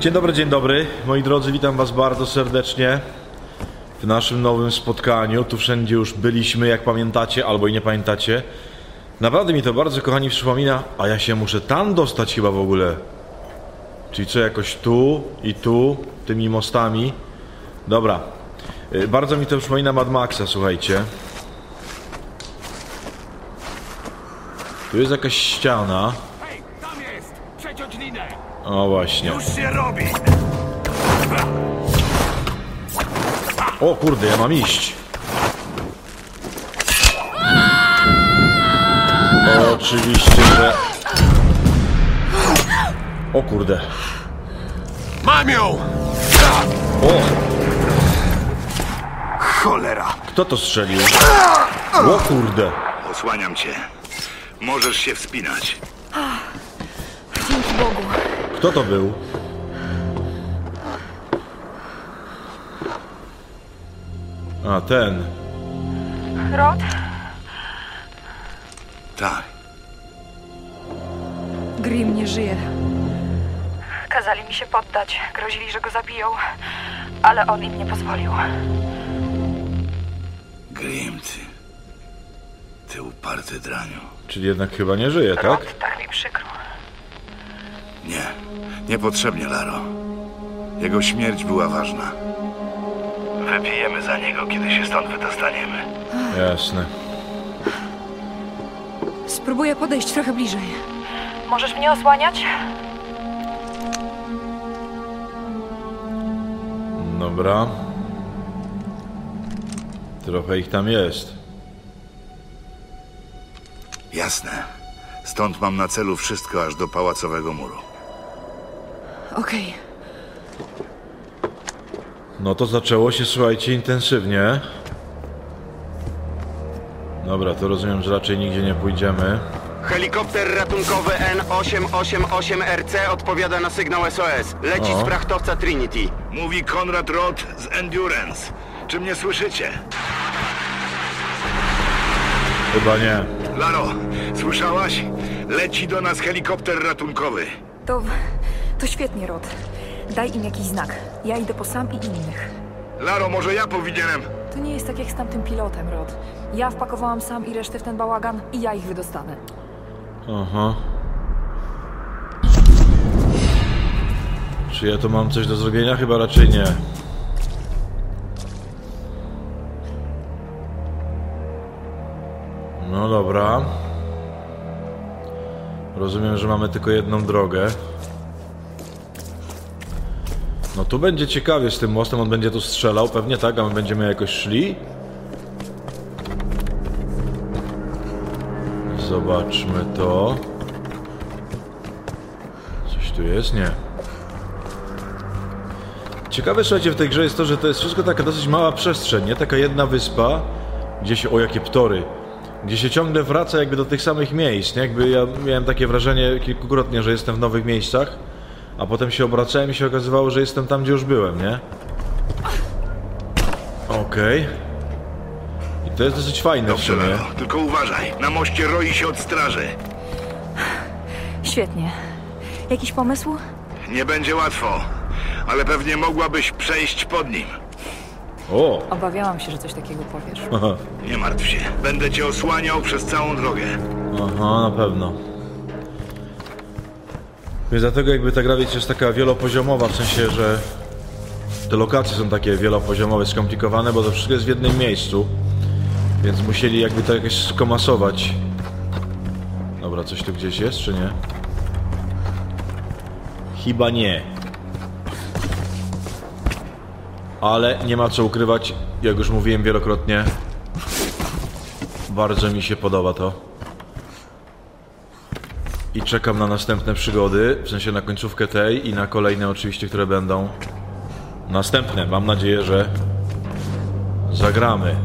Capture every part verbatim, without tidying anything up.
Dzień dobry, dzień dobry, moi drodzy, witam was bardzo serdecznie w naszym nowym spotkaniu. Tu wszędzie już byliśmy, jak pamiętacie, albo i nie pamiętacie. Naprawdę mi to bardzo, kochani, przypomina, a ja się muszę tam dostać chyba w ogóle. Czyli co, jakoś tu i tu, tymi mostami. Dobra, bardzo mi to przypomina Mad Maxa, słuchajcie. Tu jest jakaś ściana. Hej, tam jest! Przeciąć linę! O właśnie. Już się robi! O kurde, ja mam iść. Oczywiście, że... O kurde. Mam ją! O! Cholera! Kto to strzelił? O kurde. Osłaniam cię. Możesz się wspinać. Dzięki Bogu. Kto to był? A, ten. Rod? Tak. Grim nie żyje. Kazali mi się poddać. Grozili, że go zabiją. Ale on im nie pozwolił. Grim, ty. Ty uparty draniu. Czyli jednak chyba nie żyje, tak? Rod, tak mi przykro. Nie. Niepotrzebnie, Laro. Jego śmierć była ważna. Wypijemy za niego, kiedy się stąd wydostaniemy. Jasne. Spróbuję podejść trochę bliżej. Możesz mnie osłaniać? Dobra. Trochę ich tam jest. Jasne. Stąd mam na celu wszystko aż do pałacowego muru. Okej. No to zaczęło się, słuchajcie, intensywnie. Dobra, to rozumiem, że raczej nigdzie nie pójdziemy. Helikopter ratunkowy N osiem osiem osiem R C odpowiada na sygnał S O S. Leci O. z frachtowca Trinity. Mówi Konrad Roth z Endurance. Czy mnie słyszycie? Chyba nie. Laro, słyszałaś? Leci do nas helikopter ratunkowy. To... to świetnie, Rod. Daj im jakiś znak. Ja idę po Sam i innych. Laro, może ja powinienem... To nie jest tak jak z tamtym pilotem, Rod. Ja wpakowałam Sam i resztę w ten bałagan i ja ich wydostanę. Aha. Czy ja tu mam coś do zrobienia? Chyba raczej nie. No dobra. Rozumiem, że mamy tylko jedną drogę. No tu będzie ciekawie z tym mostem, on będzie tu strzelał, pewnie tak, a my będziemy jakoś szli. Zobaczmy to. Coś tu jest? Nie. Ciekawe, słuchajcie, w tej grze jest to, że to jest wszystko taka dosyć mała przestrzeń, nie? Taka jedna wyspa, gdzie się... O, jakie ptory! Gdzie się ciągle wraca jakby do tych samych miejsc, nie? Jakby ja miałem takie wrażenie kilkukrotnie, że jestem w nowych miejscach, a potem się obracałem i się okazywało, że jestem tam, gdzie już byłem, nie? Okej. Okay. I to jest dosyć fajne w Dobrze, sumie. Laro, tylko uważaj. Na moście roi się od straży. Świetnie. Jakiś pomysł? Nie będzie łatwo, ale pewnie mogłabyś przejść pod nim. O! Obawiałam się, że coś takiego powiesz. Aha, Nie martw się. Będę cię osłaniał przez całą drogę. aha, na pewno. Więc dlatego jakby ta gra, wiecie, jest taka wielopoziomowa, w sensie, że te lokacje są takie wielopoziomowe, skomplikowane, bo to wszystko jest w jednym miejscu. Więc musieli jakby to jakoś skomasować. Dobra, coś tu gdzieś jest, czy nie? Chyba nie. Ale nie ma co ukrywać, jak już mówiłem wielokrotnie. Bardzo mi się podoba to. I czekam na następne przygody, w sensie na końcówkę tej i na kolejne oczywiście, które będą następne. Mam nadzieję, że zagramy.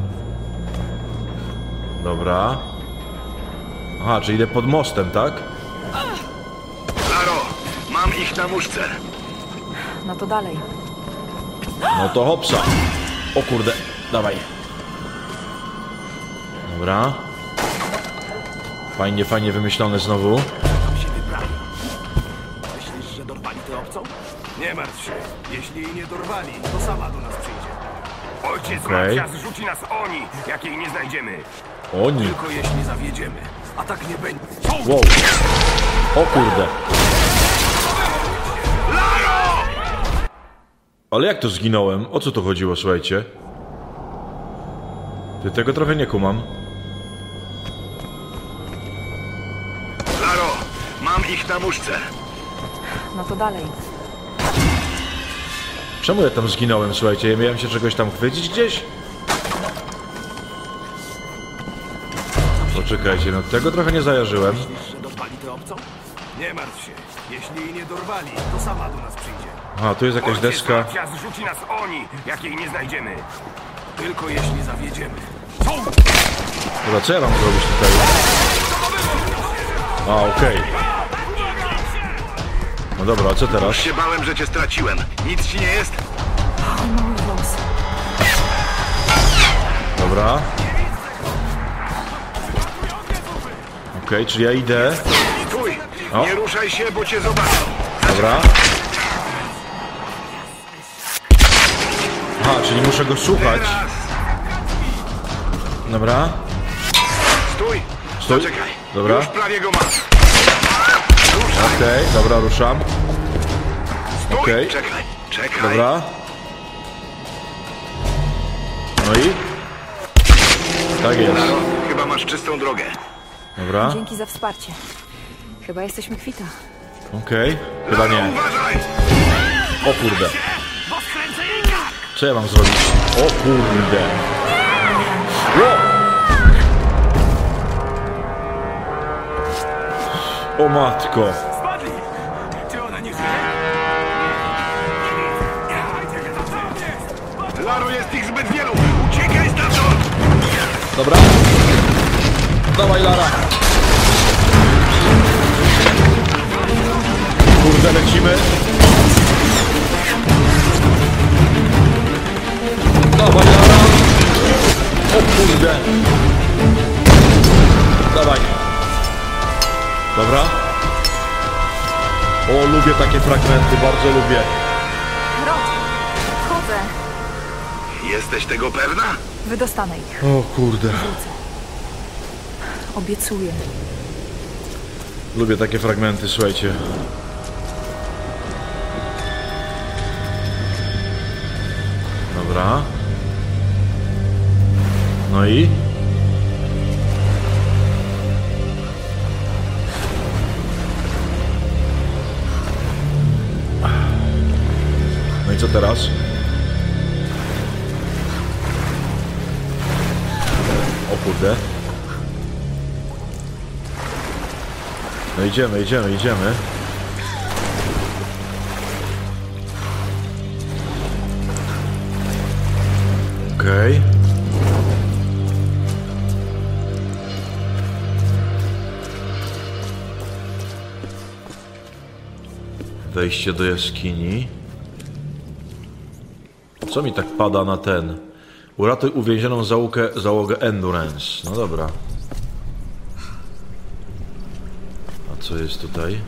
Dobra. Aha, czyli idę pod mostem, tak? Laro, mam ich na muszce. No to dalej. No to hopsa. O kurde, dawaj. Dobra. Fajnie, fajnie wymyślone znowu. Tam się wybrali. Myślisz, że dorwali tę obcą? Nie martw się. Jeśli jej nie dorwali, to sama do nas przyjdzie. Ojciec Okej. Macia zrzuci nas oni, jak jej nie znajdziemy. Oni. Tylko jeśli zawiedziemy. A tak nie będzie. Wow. O kurde. Ale jak to zginąłem? O co to chodziło, słuchajcie? Ty tego trochę nie kumam. Laro, mam ich na muszce. No to dalej. Czemu ja tam zginąłem, słuchajcie? Ja miałem się czegoś tam chwycić gdzieś? Poczekajcie, no tego trochę nie zajarzyłem. Myślisz, że dorwali tę obcą? Nie martw się. Jeśli jej nie dorwali, to sama do nas przyjdzie. Aha, tu jest jakaś Ojciec deska. Macia zrzuci nas oni, jak jej nie znajdziemy. Tylko jeśli zawiedziemy. Dobra, co ja mam zrobić tutaj? A, okej. No dobra, a co teraz? Już się bałem, że cię straciłem. Nic ci nie jest? Mój włos. Dobra. Okej, czyli ja idę. Stój! O. Nie ruszaj się, bo cię zobaczą. Dobra. Aha, czyli muszę go słuchać. Teraz! Dobra. Stój! Stój. Zaczekaj. Dobra. Już prawie go masz. Okej, dobra, ruszam. Stój! Okej. Czekaj, czekaj. Dobra. No i? Tak jest. Laro, chyba masz czystą drogę. Dobra. Dzięki za wsparcie. Chyba jesteśmy kwita. Okej. Chyba nie. Uważaj! O kurde. Bo skręcę jej kark! Co ja mam zrobić? O kurde. O, o matko. Spadli! Czy ona nie żyje? Laro, jest ich zbyt wielu! Uciekaj stamtąd! Dobra. Dawaj, Lara. Kurde, lecimy. Dawaj, Lara. O kurde. Dawaj. Dobra. O, lubię takie fragmenty, bardzo lubię. Rod, wchodzę. Jesteś tego pewna? Wydostanę ich. O kurde. Wrócę. Obiecuję. Lubię takie fragmenty, słuchajcie. Dobra. No i? No i co teraz? O kurde. No idziemy, idziemy, idziemy. Okej. Wejście do jaskini. Co mi tak pada na ten? Uratuj uwięzioną załogę, załogę Endurance. No dobra. A co jest tutaj?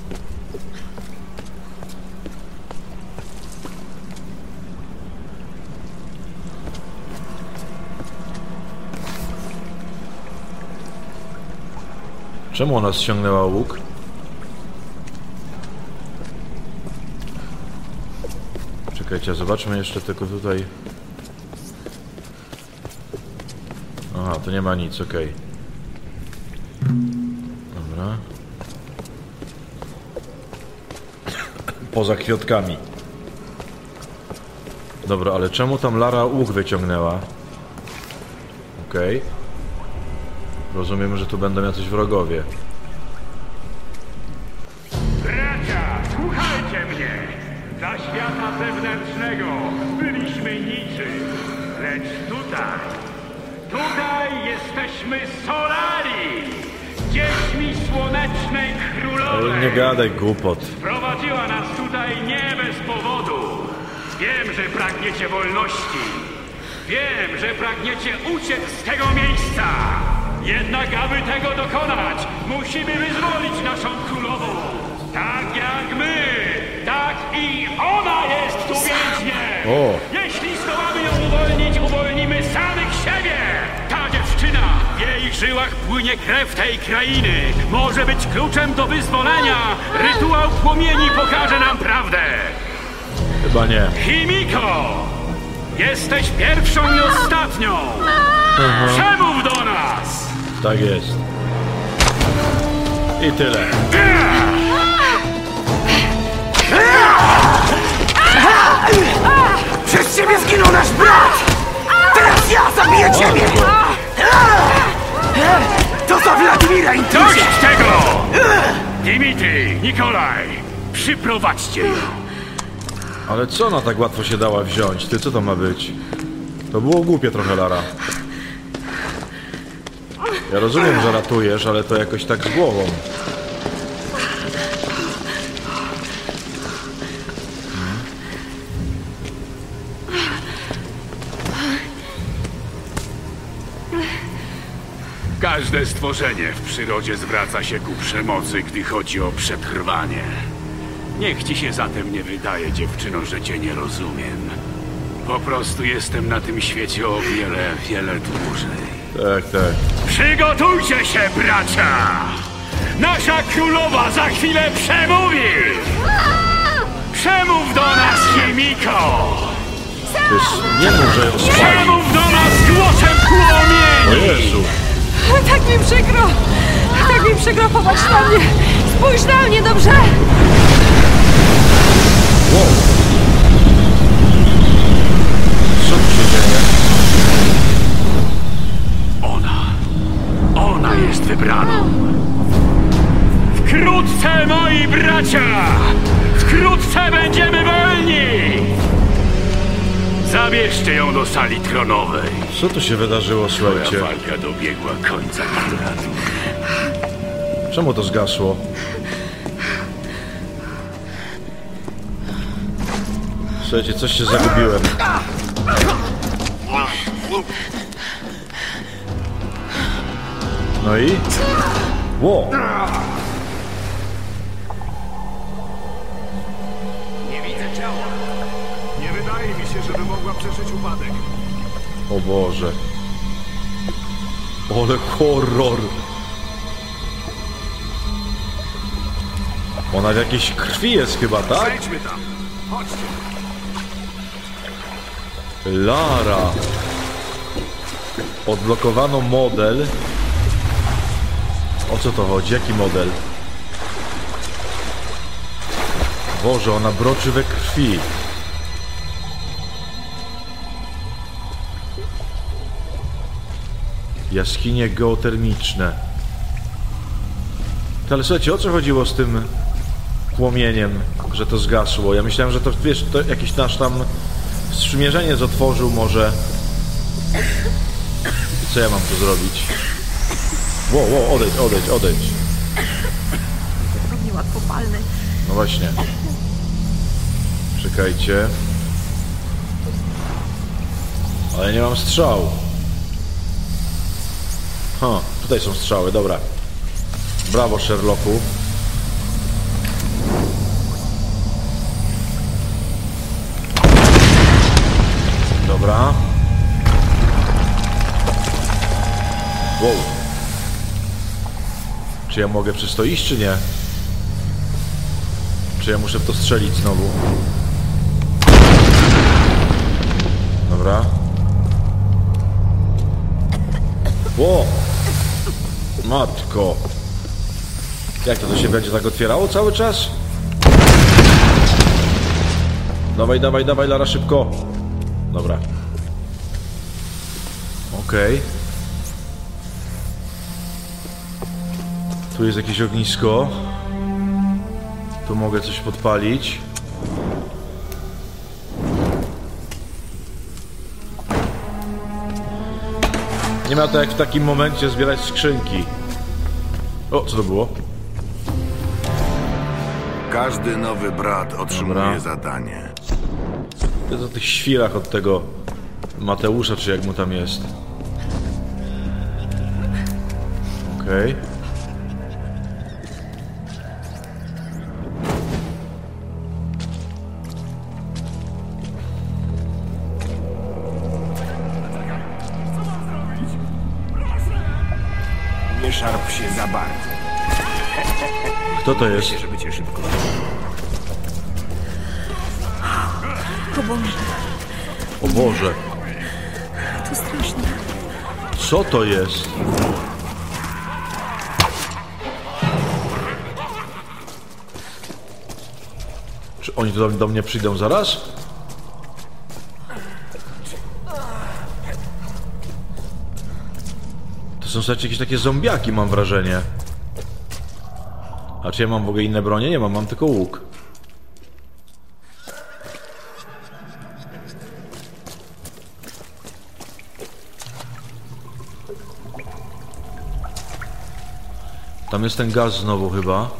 Czemu ona ściągnęła łuk? Czekajcie, zobaczmy jeszcze tylko tutaj. Aha, to nie ma nic, okej. Dobra. Poza kwiatkami. Dobra, ale czemu tam Lara łuk wyciągnęła? Okej. Rozumiem, że tu będą jacyś wrogowie. Bracia, słuchajcie mnie! Dla świata zewnętrznego byliśmy niczym, lecz tutaj, tutaj jesteśmy Solari, dziećmi słonecznej królowej. Ale nie gadaj głupot. Prowadziła nas tutaj nie bez powodu. Wiem, że pragniecie wolności. Wiem, że pragniecie uciec z tego miejsca. Jednak aby tego dokonać, musimy wyzwolić naszą królową. Tak jak my, tak i O! Jeśli zdołamy ją uwolnić, uwolnimy samych siebie! Ta dziewczyna, w jej żyłach płynie krew tej krainy. Może być kluczem do wyzwolenia. Rytuał płomieni pokaże nam prawdę. Chyba nie. Himiko! Jesteś pierwszą i ostatnią! Przemów do nas! Tak jest. I tyle. Przez ciebie zginął nasz brat! Teraz ja zabiję ciebie! To za Wladimira Dość intruzja! tego! Dimitri, Nikolaj, przyprowadźcie ją. Ale co ona tak łatwo się dała wziąć? Ty, co to ma być? To było głupie trochę, Lara. Ja rozumiem, że ratujesz, ale to jakoś tak z głową. Każde stworzenie w przyrodzie zwraca się ku przemocy, gdy chodzi o przetrwanie. Niech ci się zatem nie wydaje, dziewczyno, że cię nie rozumiem. Po prostu jestem na tym świecie o wiele, wiele dłużej. Tak, tak. Przygotujcie się, bracia! Nasza królowa za chwilę przemówi! Przemów do nas, Himiko! To jest... Nie mów, że... Przemów do nas głosem O płomieni! Jezu! Tak mi przykro! Tak mi przykro, popatrz na mnie! Spójrz na mnie, dobrze? Wow. Co tu się dzieje? Ona, ona jest wybraną. Wkrótce, moi bracia! Wkrótce będziemy wolni! Zabierzcie ją do sali tronowej. Co tu się wydarzyło, Twoja słuchajcie? walka dobiegła końca, Konradu. Czemu to zgasło? Słuchajcie, coś się zagubiłem. No i? Ło! Nie widzę ciała. Nie wydaje mi się, żeby mogła przeżyć upadek. O Boże. Ale horror. Ona w jakiejś krwi jest chyba, tak? Zejdźmy tam. Chodźcie. Lara. Odblokowano model. O co to chodzi? Jaki model? Boże, ona broczy we krwi. Jaskinie geotermiczne. Ale słuchajcie, o co chodziło z tym płomieniem, że to zgasło? Ja myślałem, że to, wiesz, to jakiś nasz tam sprzymierzeniec otworzył może. I co ja mam tu zrobić? Ło, ło, odejdź, odejdź, odejdź. Niełatwopalny. No właśnie. Czekajcie. Ale nie mam strzał. Ha, tutaj są strzały, dobra. Brawo, Sherlocku. Dobra. Wow. Czy ja mogę przez to iść, czy nie? Czy ja muszę w to strzelić znowu? Dobra. Ło! Matko! Jak to, to się będzie tak otwierało cały czas? Dawaj, dawaj, dawaj, Lara, szybko! Dobra. Okej. Okay. Tu jest jakieś ognisko. Tu mogę coś podpalić. Nie ma to jak w takim momencie zbierać skrzynki. O, co to było? Każdy nowy brat otrzymuje Dobra. zadanie. To jest o tych świrach od tego Mateusza, czy jak mu tam jest. Okej. Okay. się za bardzo. Kto to jest? Myślę, żeby cię szybko... O Boże, O Boże. to straszne. Co to jest? Czy oni do, do mnie przyjdą zaraz? To są słuchajcie, jakieś takie zombiaki, mam wrażenie. A czy ja mam w ogóle inne bronie? Nie mam, mam tylko łuk. Tam jest ten gaz znowu chyba.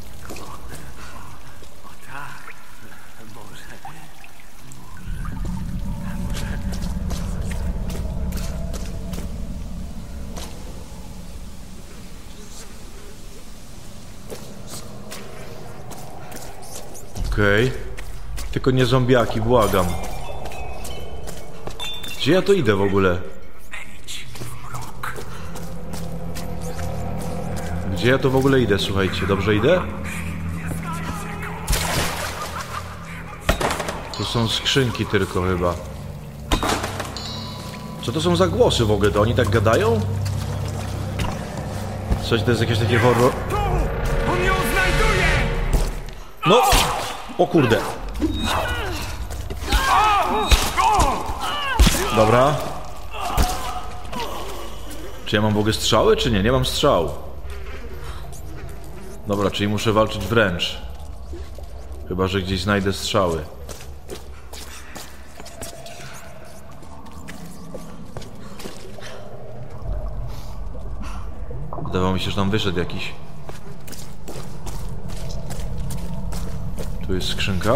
Okej. Okay. Tylko nie zombiaki, błagam. Gdzie ja to idę w ogóle? Gdzie ja to w ogóle idę, słuchajcie? Dobrze idę? To są skrzynki tylko chyba. Co to są za głosy w ogóle? To oni tak gadają? Coś, to jest jakieś takie horror... On ją znajduje! No! O kurde! Dobra. Czy ja mam w ogóle strzały, czy nie? Nie mam strzał. Dobra, czyli muszę walczyć wręcz. Chyba że gdzieś znajdę strzały. Wydawało mi się, że tam wyszedł jakiś. Tu jest skrzynka.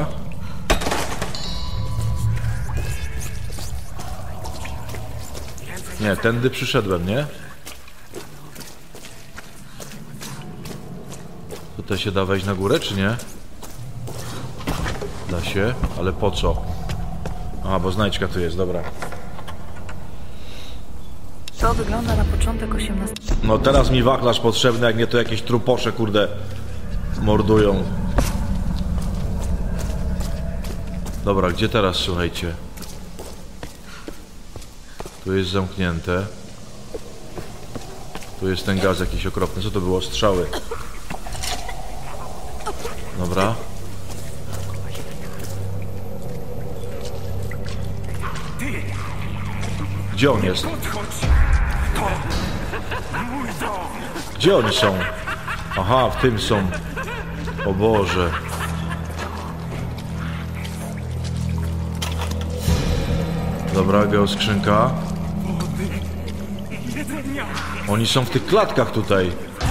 Nie, tędy przyszedłem, nie? Tutaj się da wejść na górę, czy nie? Da się, ale po co? Aha, bo znajdźka tu jest, dobra. To wygląda na początek osiemnastego. No teraz mi wachlarz potrzebny, jak nie to jakieś truposze, kurde, mordują. Dobra, gdzie teraz, słuchajcie? Tu jest zamknięte. Tu jest ten gaz jakiś okropny. Co to było? Strzały. Dobra. Gdzie on jest? Gdzie oni są? Aha, w tym są. O Boże. Dobra, geoskrzynka. Oni są w tych klatkach tutaj.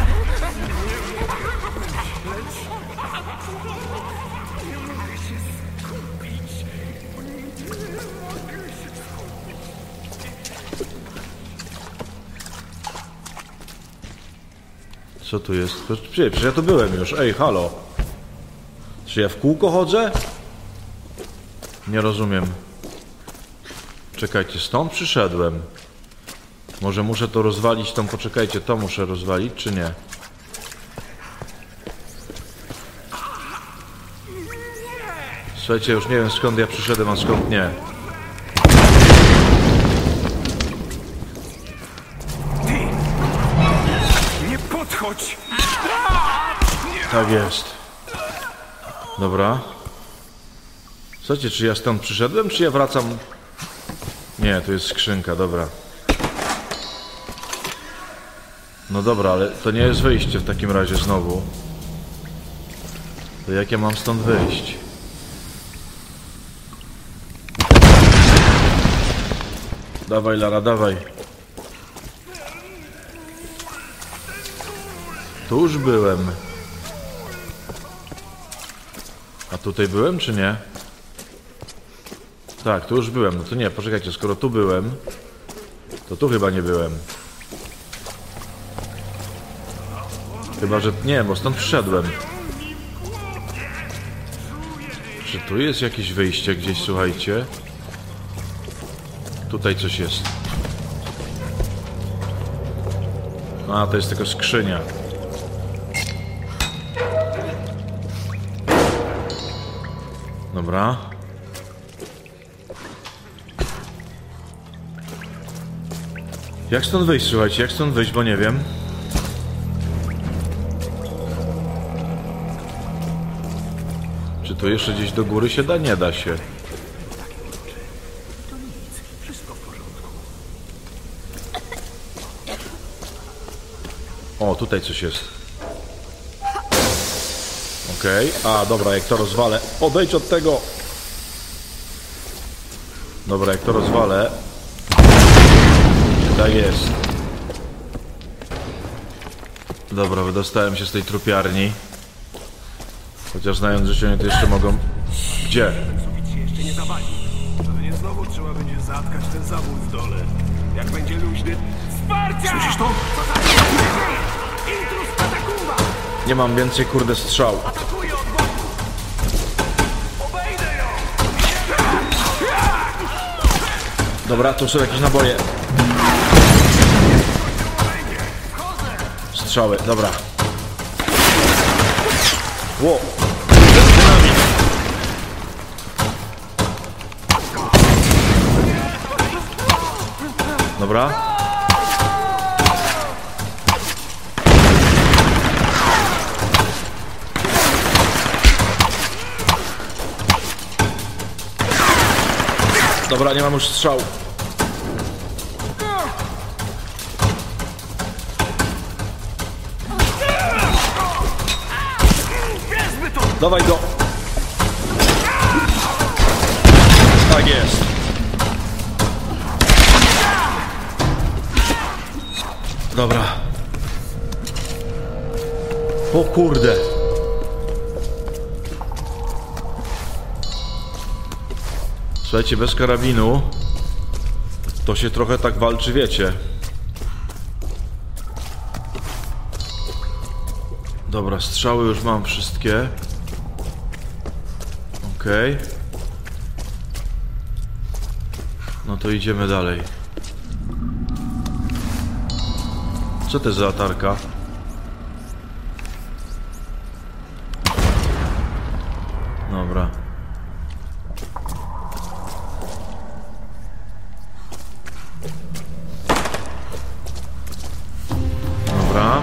Co tu jest? Przecież ja tu byłem już. Ej, halo. Czy ja w kółko chodzę? Nie rozumiem. Czekajcie, stąd przyszedłem. Może muszę to rozwalić, tam poczekajcie, to muszę rozwalić, czy nie? Słuchajcie, już nie wiem skąd ja przyszedłem, a skąd nie. Nie podchodź! Tak jest. Dobra. Słuchajcie, czy ja stąd przyszedłem, czy ja wracam... Nie, tu jest skrzynka, dobra. No dobra, ale to nie jest wyjście w takim razie znowu. To jak ja mam stąd wyjść? Dawaj, Lara, dawaj. Tu już byłem. A tutaj byłem, czy nie? Tak, tu już byłem. No to nie, poczekajcie, skoro tu byłem, to tu chyba nie byłem. Chyba, że... Nie, bo stąd przyszedłem. Czy tu jest jakieś wyjście gdzieś, słuchajcie? Tutaj coś jest. A, to jest tylko skrzynia. Dobra. Jak stąd wyjść, słuchajcie? Jak stąd wyjść, bo nie wiem. Czy to jeszcze gdzieś do góry się da? Nie da się. O, tutaj coś jest. Okej. Okay. A, dobra, jak to rozwalę... Odejdź od tego! Dobra, jak to rozwalę... Tak jest. Dobra, wydostałem się z tej trupiarni. Chociaż znając życie, oni to jeszcze mogą... Gdzie? Zubić się jeszcze nie zawali. Pewnie znowu trzeba będzie zatkać ten zawór w dole. Jak będzie luźny... Wsparcia! Słyszysz to? Co za... Intruz atakuwa! Nie mam więcej, kurde, strzał. Atakuje od boku! Obejdę ją! Dobra, tu są jakieś naboje. Strzały, dobra. Ło! Dobra. Dobra, nie mam już strzału. Dawaj go! Tak jest. Dobra. O kurde. Słuchajcie, bez karabinu to się trochę tak walczy, wiecie. Dobra, strzały już mam wszystkie. Okej. Okay. No to idziemy dalej. Co to jest za latarka? Dobra. Dobra.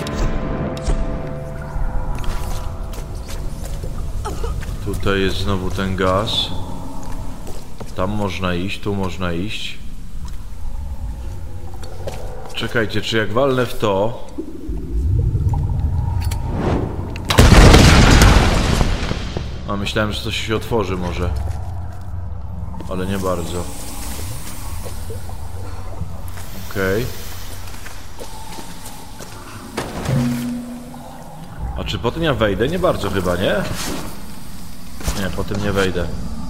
Tutaj jest znowu ten gaz. Tam można iść, tu można iść. Czekajcie, czy jak walnę w to... A myślałem, że coś się otworzy może. Ale nie bardzo. Okej. Okay. A czy potem ja wejdę? Nie bardzo chyba, nie? Nie, potem nie wejdę.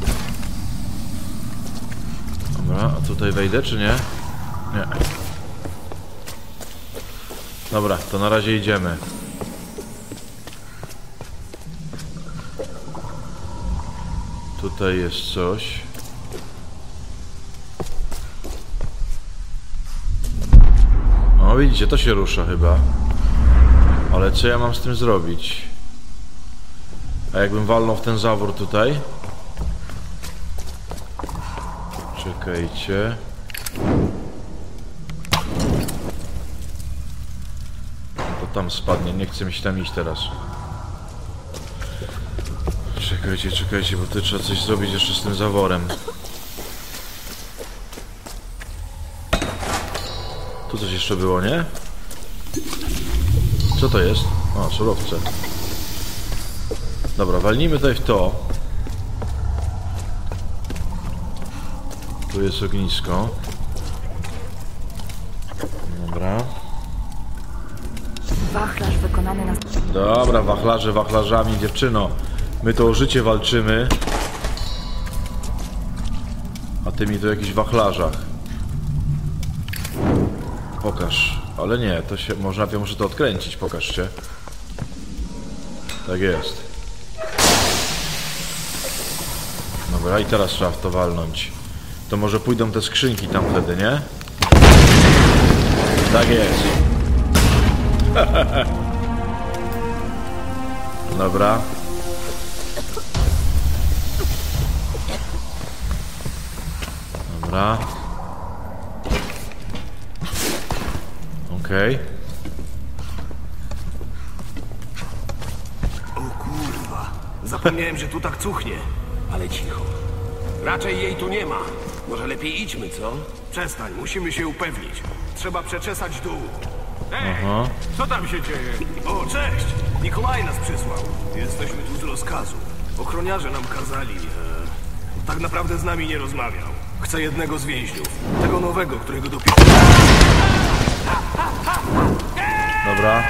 Dobra, a tutaj wejdę, czy nie? Nie. Dobra, to na razie idziemy. Tutaj jest coś. O, widzicie, to się rusza chyba. Ale co ja mam z tym zrobić? A jakbym walnął w ten zawór tutaj? Czekajcie. To tam spadnie, nie chcę mi się tam iść teraz. Czekajcie, czekajcie, bo tu trzeba coś zrobić jeszcze z tym zaworem. Tu coś jeszcze było, nie? Co to jest? O, surowce. Dobra, walnijmy tutaj w to. Tu jest ognisko. Dobra. Wachlarz wykonany na... Dobra, wachlarze wachlarzami, dziewczyno. My to o życie walczymy. A ty mi tu o jakichś wachlarzach. Pokaż. Ale nie, to się... Można, ja muszę to odkręcić, pokażcie. Tak jest. Dobra, i teraz trzeba w to walnąć. To może pójdą te skrzynki tam wtedy, nie? Tak jest. Dobra. Dobra. Okej. Okay. O kurwa. Zapomniałem, że tu tak cuchnie. Ale cicho. Raczej jej tu nie ma. Może lepiej idźmy, co? Przestań, musimy się upewnić. Trzeba przeczesać dół. Ej, Aha. co tam się dzieje? O, cześć! Nikolaj nas przysłał. Jesteśmy tu z rozkazu. Ochroniarze nam kazali. E, tak naprawdę z nami nie rozmawiał. Chce jednego z więźniów. Tego nowego, którego dopiero... Dobra.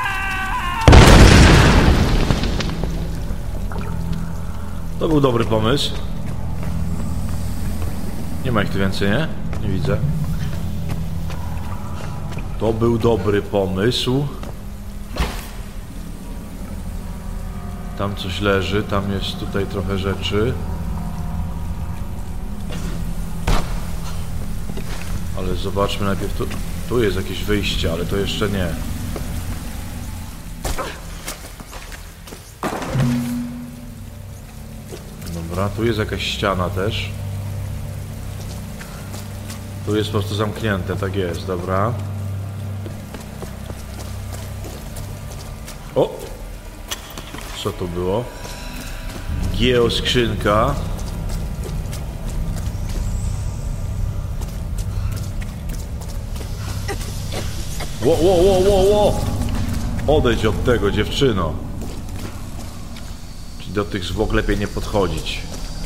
To był dobry pomysł. Nie ma ich tu więcej, nie? Nie widzę. To był dobry pomysł. Tam coś leży, tam jest tutaj trochę rzeczy. Ale zobaczmy najpierw, tu, tu jest jakieś wyjście, ale to jeszcze nie. Dobra, tu jest jakaś ściana też. Tu jest po prostu zamknięte, tak jest, dobra. O! Co to było? Geoskrzynka. Ło, ło, ło, ło, ło! Odejdź od tego, dziewczyno. Czyli do tych zwłok lepiej nie podchodzić.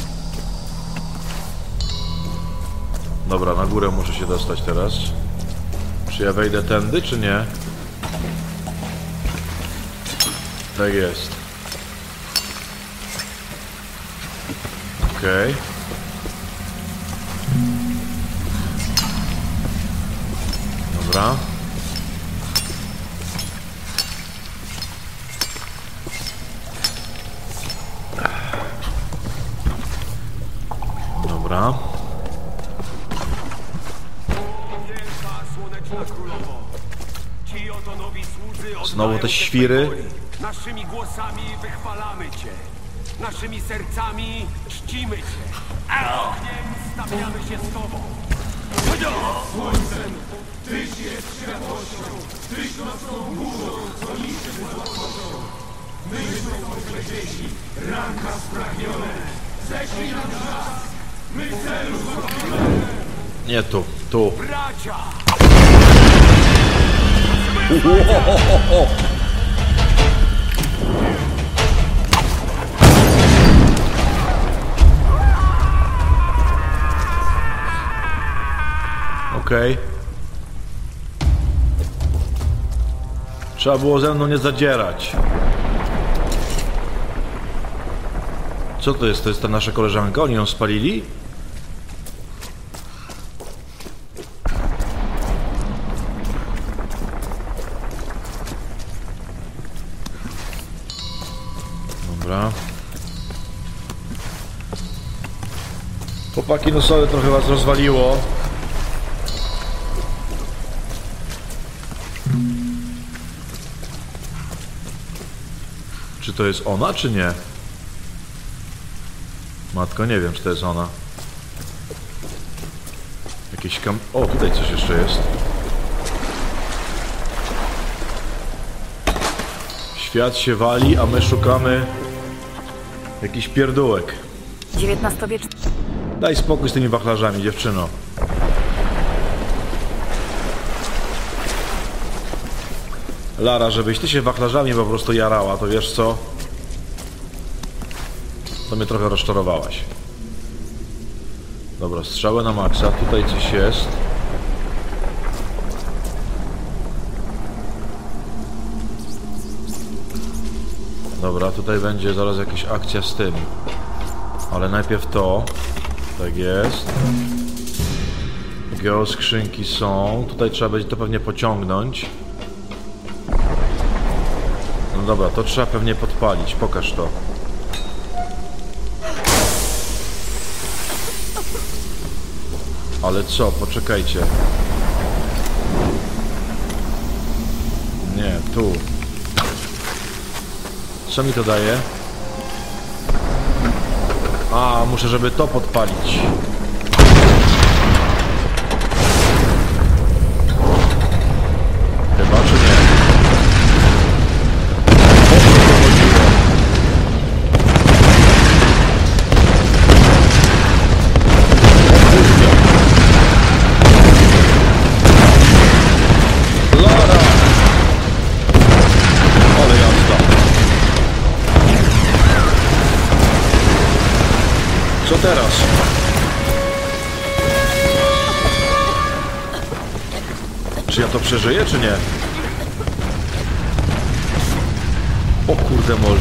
Dobra, na górę muszę się dostać teraz. Czy ja wejdę tędy, czy nie? Tak jest. Okej. Okay. Dobra. Dobra. Znowu te świry. Naszymi głosami wychwalamy Cię. Naszymi sercami czcimy Cię. A ogniem stawiamy się z Tobą. Słońcem, Tyś jest światłością, Tyś nocną górą, co liczy z łatwością. Myślą Twoje dzieci, ranka spragnione. Ześlij nam czas, my celu zdobymy. Nie tu, tu. Bracia! Okej. Okay. Trzeba było ze mną nie zadzierać. Co to jest? To jest ta nasza koleżanka? Oni ją spalili? Dobra. Chłopaki, no sobie trochę was rozwaliło. Czy to jest ona, czy nie? Matko, nie wiem, czy to jest ona. Jakieś kam... O, tutaj coś jeszcze jest. Świat się wali, a my szukamy jakiś pierdółek. dziewiętnastowieczny. Daj spokój z tymi wachlarzami, dziewczyno. Lara, żebyś ty się wachlarzami po prostu jarała, to wiesz co? To mnie trochę rozczarowałaś. Dobra, strzały na maksa, tutaj coś jest. Dobra, tutaj będzie zaraz jakaś akcja z tym. Ale najpierw to. Tak jest. Geoskrzynki są. Tutaj trzeba będzie to pewnie pociągnąć. No dobra, to trzeba pewnie podpalić. Pokaż to. Ale co? Poczekajcie. Nie. Tu. Co mi to daje? A, muszę, żeby to podpalić. Chyba, czy nie? O co to chodziło? Lara! Ale jazda. Co teraz? Czy ja to przeżyję, czy nie? O kurde mol.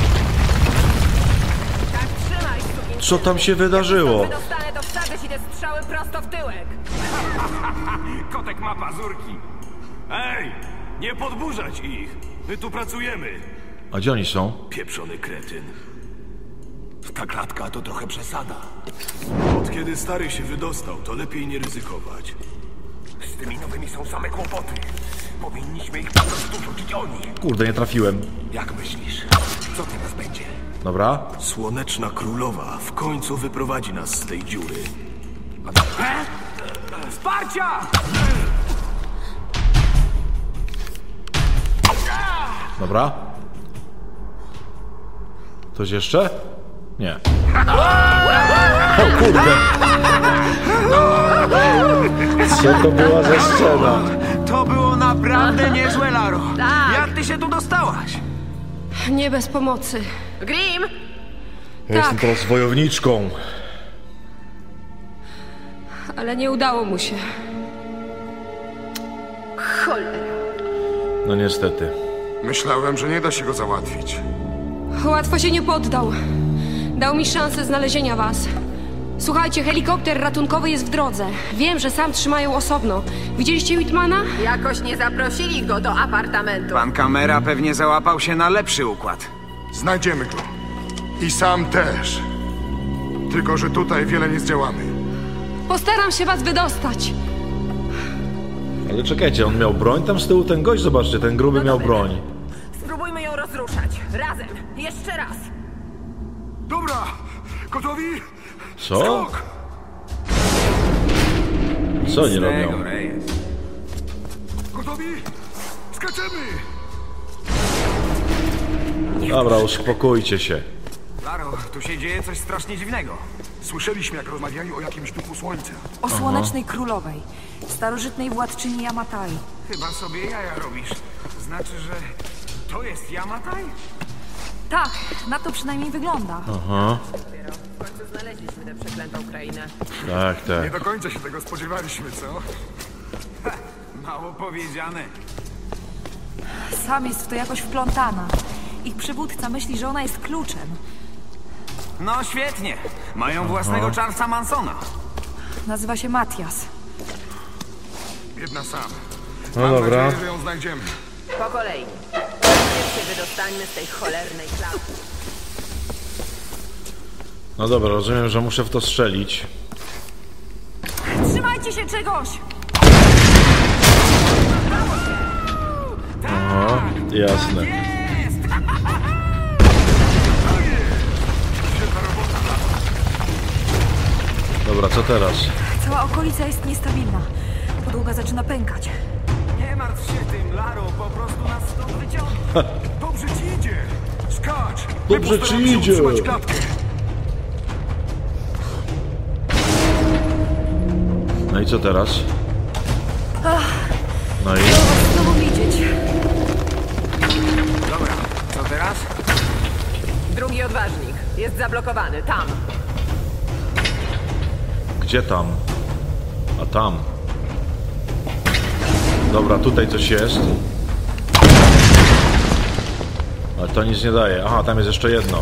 Tak, trzymaj, sukin. Co tam się wydarzyło? Jak dostanę, to wsadzę ci te strzały prosto w tyłek. Kotek ma pazurki. Ej, nie podburzać ich. My tu pracujemy. A gdzie oni są? Pieprzony kretyn. Ta klatka to trochę przesada. Od kiedy stary się wydostał, to lepiej nie ryzykować. Z tymi nowymi są same kłopoty. Powinniśmy ich po prostu rzucić o nich. Kurde, nie trafiłem. Jak myślisz, co teraz będzie? Dobra. Słoneczna Królowa w końcu wyprowadzi nas z tej dziury. Wsparcia! Dobra. Coś jeszcze? Nie. O kurde! Co to była za scena? To było naprawdę niezłe, Laro. Jak ty się tu dostałaś? Nie bez pomocy. Grim! Ja jestem teraz wojowniczką. Ale nie udało mu się. Cholera. No niestety. Myślałem, że nie da się go załatwić. Łatwo się nie poddał. Dał mi szansę znalezienia was. Słuchajcie, helikopter ratunkowy jest w drodze. Wiem, że sam trzymają osobno. Widzieliście Whitmana? Jakoś nie zaprosili go do apartamentu. Pan kamera pewnie załapał się na lepszy układ. Znajdziemy go. I sam też. Tylko, że tutaj wiele nie zdziałamy. Postaram się was wydostać. Ale czekajcie, on miał broń tam z tyłu? Ten gość, zobaczcie, ten gruby miał broń. Spróbujmy ją rozruszać. Razem. Jeszcze raz. Dobra, gotowi? Co? Skok! Co oni robią? Gotowi? Skaczemy! Dobra, uspokójcie się. Laro, tu się dzieje coś strasznie dziwnego. Słyszeliśmy, jak rozmawiali o jakimś duchu słońca. O Słonecznej Królowej, starożytnej władczyni Yamatai. Chyba sobie jaja robisz. Znaczy, że to jest Yamatai? Tak, na to przynajmniej wygląda. Aha, W końcu znaleźliśmy tę przeklętą krainę. tak, Nie tak. do końca się tego spodziewaliśmy, co? Mało powiedziane. Sam jest w to jakoś wplątana. Ich przywódca myśli, że ona jest kluczem. No świetnie. Mają własnego Charlesa Mansona. Nazywa się Matias. Jedna sam. No Mam dobra. nadzieję, że ją znajdziemy. Po kolei. Najpierw się wydostańmy z tej cholernej klatki. No dobra, rozumiem, że muszę w to strzelić. Trzymajcie się czegoś! Aha, jasne. Dobra, co teraz? Cała okolica jest niestabilna. Podłoga zaczyna pękać. Nie martw się tym, Laro. Po prostu nas stąd wyciągnie. Dobrze ci idzie! Skacz! Dobrze My postaramy ci się idzie. utrzymać klatkę. No i co teraz? No i... Znowu widzieć. Dobra, co teraz? Drugi odważnik. Jest zablokowany. Tam. Gdzie tam? A tam. Dobra, tutaj coś jest. Ale to nic nie daje. Aha, tam jest jeszcze jedno.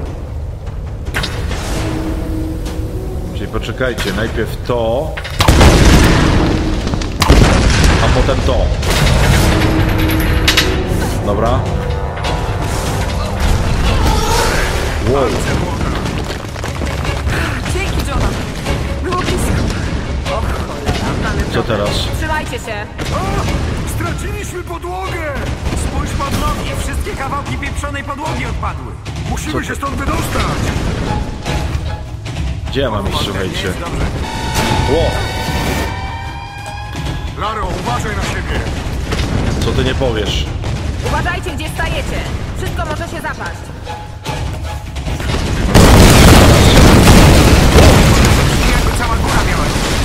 Czyli poczekajcie, najpierw to, a potem to. Dobra. Wow. Dzięki, Johna. Było blisko. O cholera, mamy Co problem. teraz? Trzymajcie się. A! Straciliśmy podłogę! Spójrz pod nogi! Wszystkie kawałki pieprzonej podłogi odpadły! Musimy się stąd wydostać! Gdzie ja mam iść, słuchajcie? Ło! Laro, uważaj na siebie! Co ty nie powiesz? Uważajcie, gdzie stajecie. Wszystko może się zapaść. Jakby cała góra miała...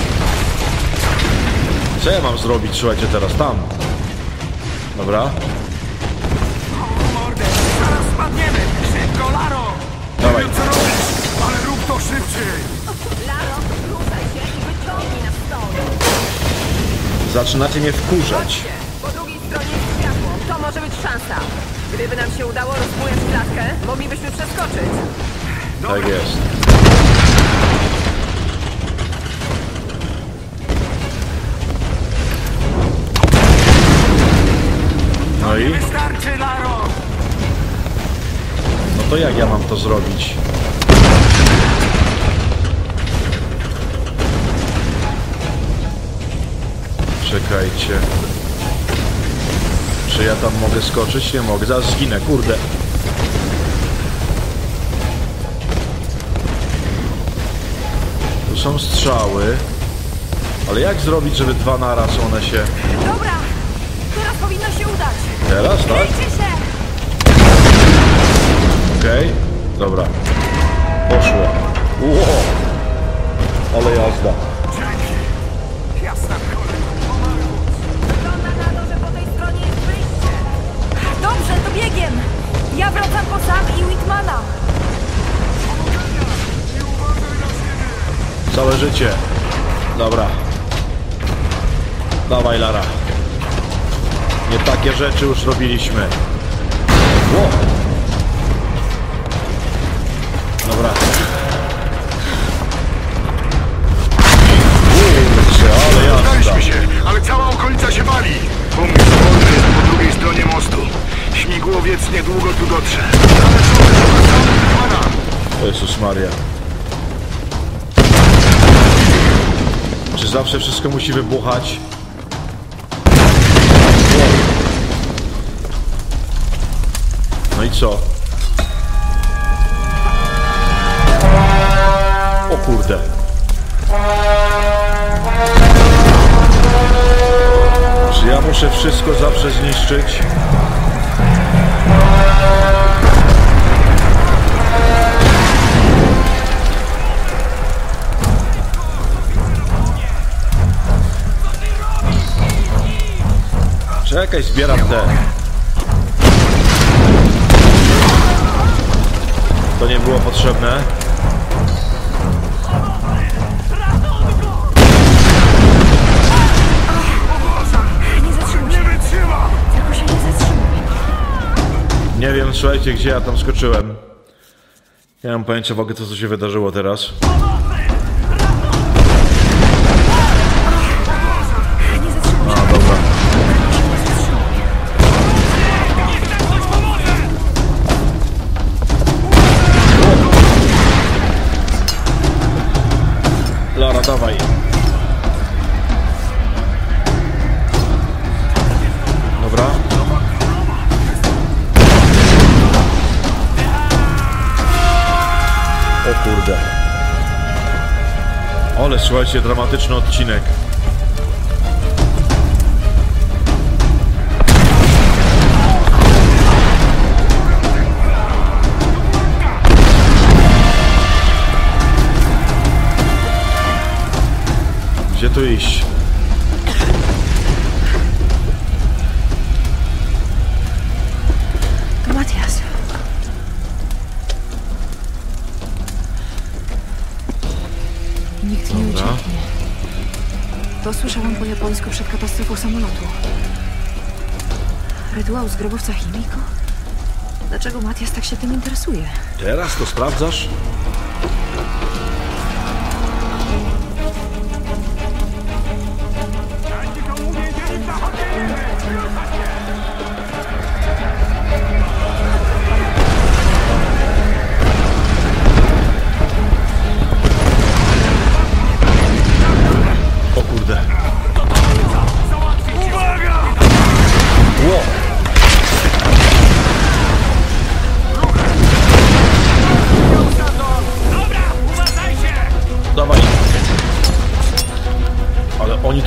Co ja mam zrobić, słuchajcie, teraz tam? Dobra. Mordę! Zaraz spadniemy! Szybko, Laro! Dawaj. Nie wiem co robisz, ale rób to szybciej! Laro, ruszaj się i wyciągnij nas stąd. Zaczynacie mnie wkurzać. Chodźcie, po drugiej stronie jest światło. To może być szansa. Gdyby nam się udało rozbujać klatkę, moglibyśmy przeskoczyć. Tak jest. No i? Wystarczy, Laro! No to jak ja mam to zrobić? Czekajcie. Czy ja tam mogę skoczyć? Nie mogę. Zaraz zginę, kurde. Tu są strzały. Ale jak zrobić, żeby dwa naraz one się... Dobra, teraz powinno się udać. Teraz, tak? Kryjcie się! Okej, okay. Dobra. Poszło. Ło! Ale jazda. Jasna cholera! Wygląda na to, że po tej stronie jest wyjście. Dobrze, to biegiem! Ja wracam po Sam i Whitmana. Całe życie. Dobra. Dawaj, Lara. Nie takie rzeczy już robiliśmy. Ło! Dobra. Kurczę, ale jazda. Udaliśmy się, ale cała okolica się wali! Punkt zborny jest po drugiej stronie mostu. Śmigłowiec niedługo tu dotrze. O Jezus Maria. Czy zawsze wszystko musi wybuchać? No i co? O kurde. Czy ja muszę wszystko zawsze zniszczyć? Czekaj, zbieram te. To nie było potrzebne. Nie zatrzymuj się. Nie wytrzymam! Tylko się nie zatrzymuj. Nie wiem, słuchajcie, gdzie ja tam skoczyłem. Nie mam pojęcia w ogóle, co się wydarzyło teraz. Nie zatrzymuj A, się. dobra. Lara, dawaj. Dobra. O kurde. Ale słuchajcie, dramatyczny odcinek. Gdzie tu iść? To Matias. Nikt nie Dobra. ucieknie. To słyszałam po japońsku przed katastrofą samolotu. Rytuał z grobowca Himiko? Dlaczego Matias tak się tym interesuje? Teraz to sprawdzasz? O kurde. Uwaga! Ło!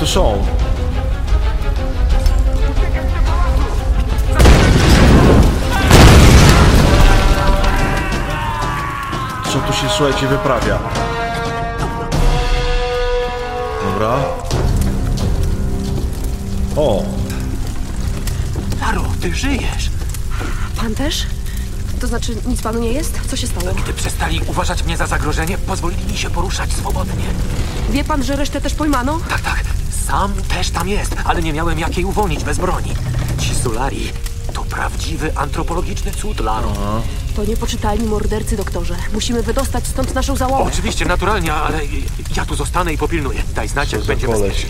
tu są. Co tu się, słuchajcie, wyprawia? Dobra. O! Laro, ty żyjesz! Pan też? To znaczy, nic panu nie jest? Co się stało? Gdy przestali uważać mnie za zagrożenie, pozwolili mi się poruszać swobodnie. Wie pan, że resztę też pojmano? Tak, tak. Sam też tam jest, ale nie miałem jak jej uwolnić bez broni. Ci Solari to prawdziwy antropologiczny cud, Laro. Aha. To niepoczytalni mordercy, doktorze. Musimy wydostać stąd naszą załogę. Oczywiście, naturalnie, ale ja tu zostanę i popilnuję. Daj znać, jak będzie bezpiecznie.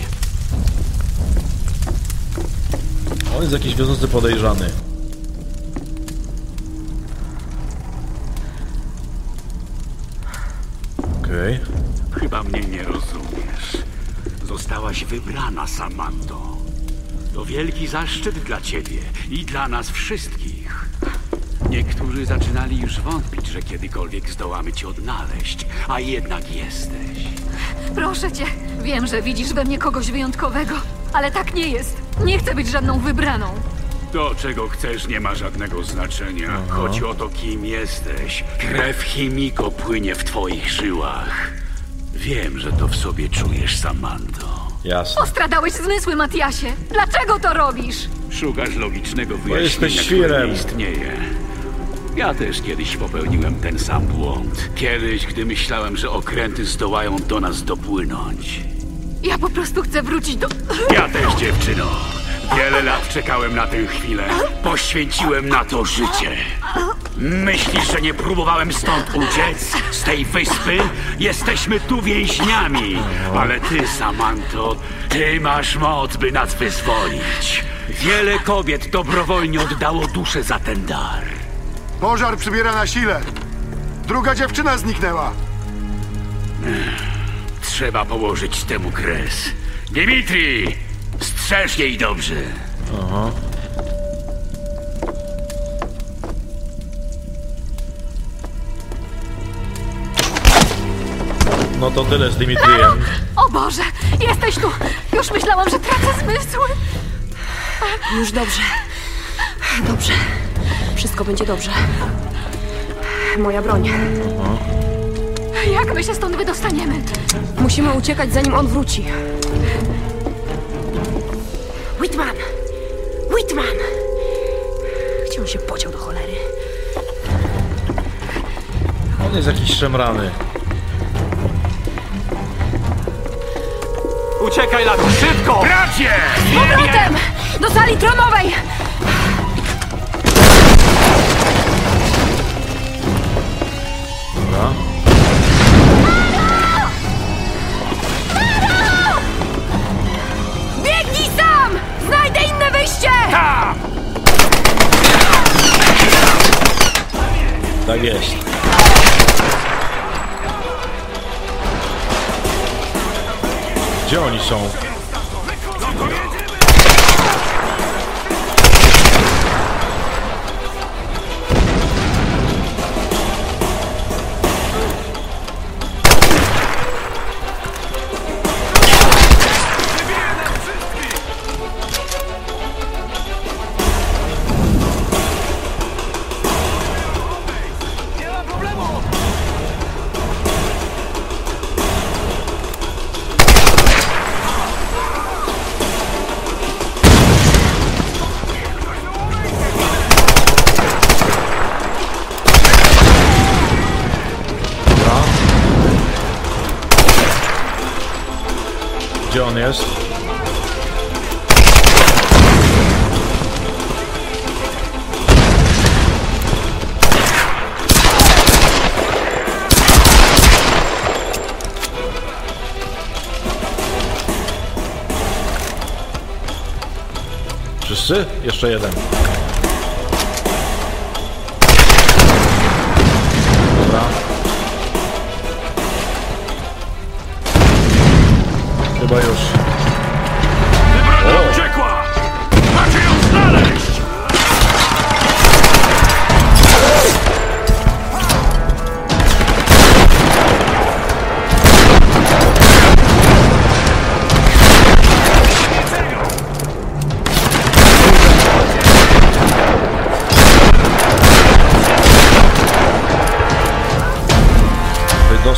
On jest jakiś wiodący podejrzany. Okej. Okay. Chyba mnie nie rozumiesz. Zostałaś wybrana, Samanto. To wielki zaszczyt dla ciebie i dla nas wszystkich. Niektórzy zaczynali już wątpić, że kiedykolwiek zdołamy cię odnaleźć, a jednak jesteś. Proszę cię, wiem, że widzisz we mnie kogoś wyjątkowego, ale tak nie jest. Nie chcę być żadną wybraną. To, czego chcesz, nie ma żadnego znaczenia. Aha. Chodzi o to, kim jesteś. Krew Himiko płynie w twoich żyłach. Wiem, że to w sobie czujesz, Samanto. Jasne. Postradałeś zmysły, Matiasie. Dlaczego to robisz? Szukasz logicznego Bo jesteś wyjaśnienia, które świrem. nie istnieje. Ja też kiedyś popełniłem ten sam błąd. Kiedyś, gdy myślałem, że okręty zdołają do nas dopłynąć. Ja po prostu chcę wrócić do... Ja też, dziewczyno. Wiele lat czekałem na tę chwilę. Poświęciłem na to życie. Myślisz, że nie próbowałem stąd uciec? Z tej wyspy? Jesteśmy tu więźniami. Ale ty, Samanto, ty masz moc, by nas wyzwolić. Wiele kobiet dobrowolnie oddało duszę za ten dar. Pożar przybiera na sile. Druga dziewczyna zniknęła. Trzeba położyć temu kres. Dimitri! Strzeż jej dobrze. Aha. No to tyle z Dimitrijem. O Boże, jesteś tu! Już myślałam, że tracę zmysły. Już dobrze. Dobrze. Wszystko będzie dobrze. Moja broń. Aha. Jak my się stąd wydostaniemy? Musimy uciekać, zanim on wróci. Whitman! Whitman! Gdzie on się podział do cholery? On jest jakiś szemrany. Uciekaj, Laro, szybko! Bracie! Z powrotem! Do sali tronowej! Dobra. Biegnij sam! Znajdę inne wyjście! Ta! Tak jest. Gdzie oni są? Gdzie on jest? Wszyscy? Jeszcze jeden. Dobra. Chyba już. Wybrana uciekła! Macie ją znaleźć!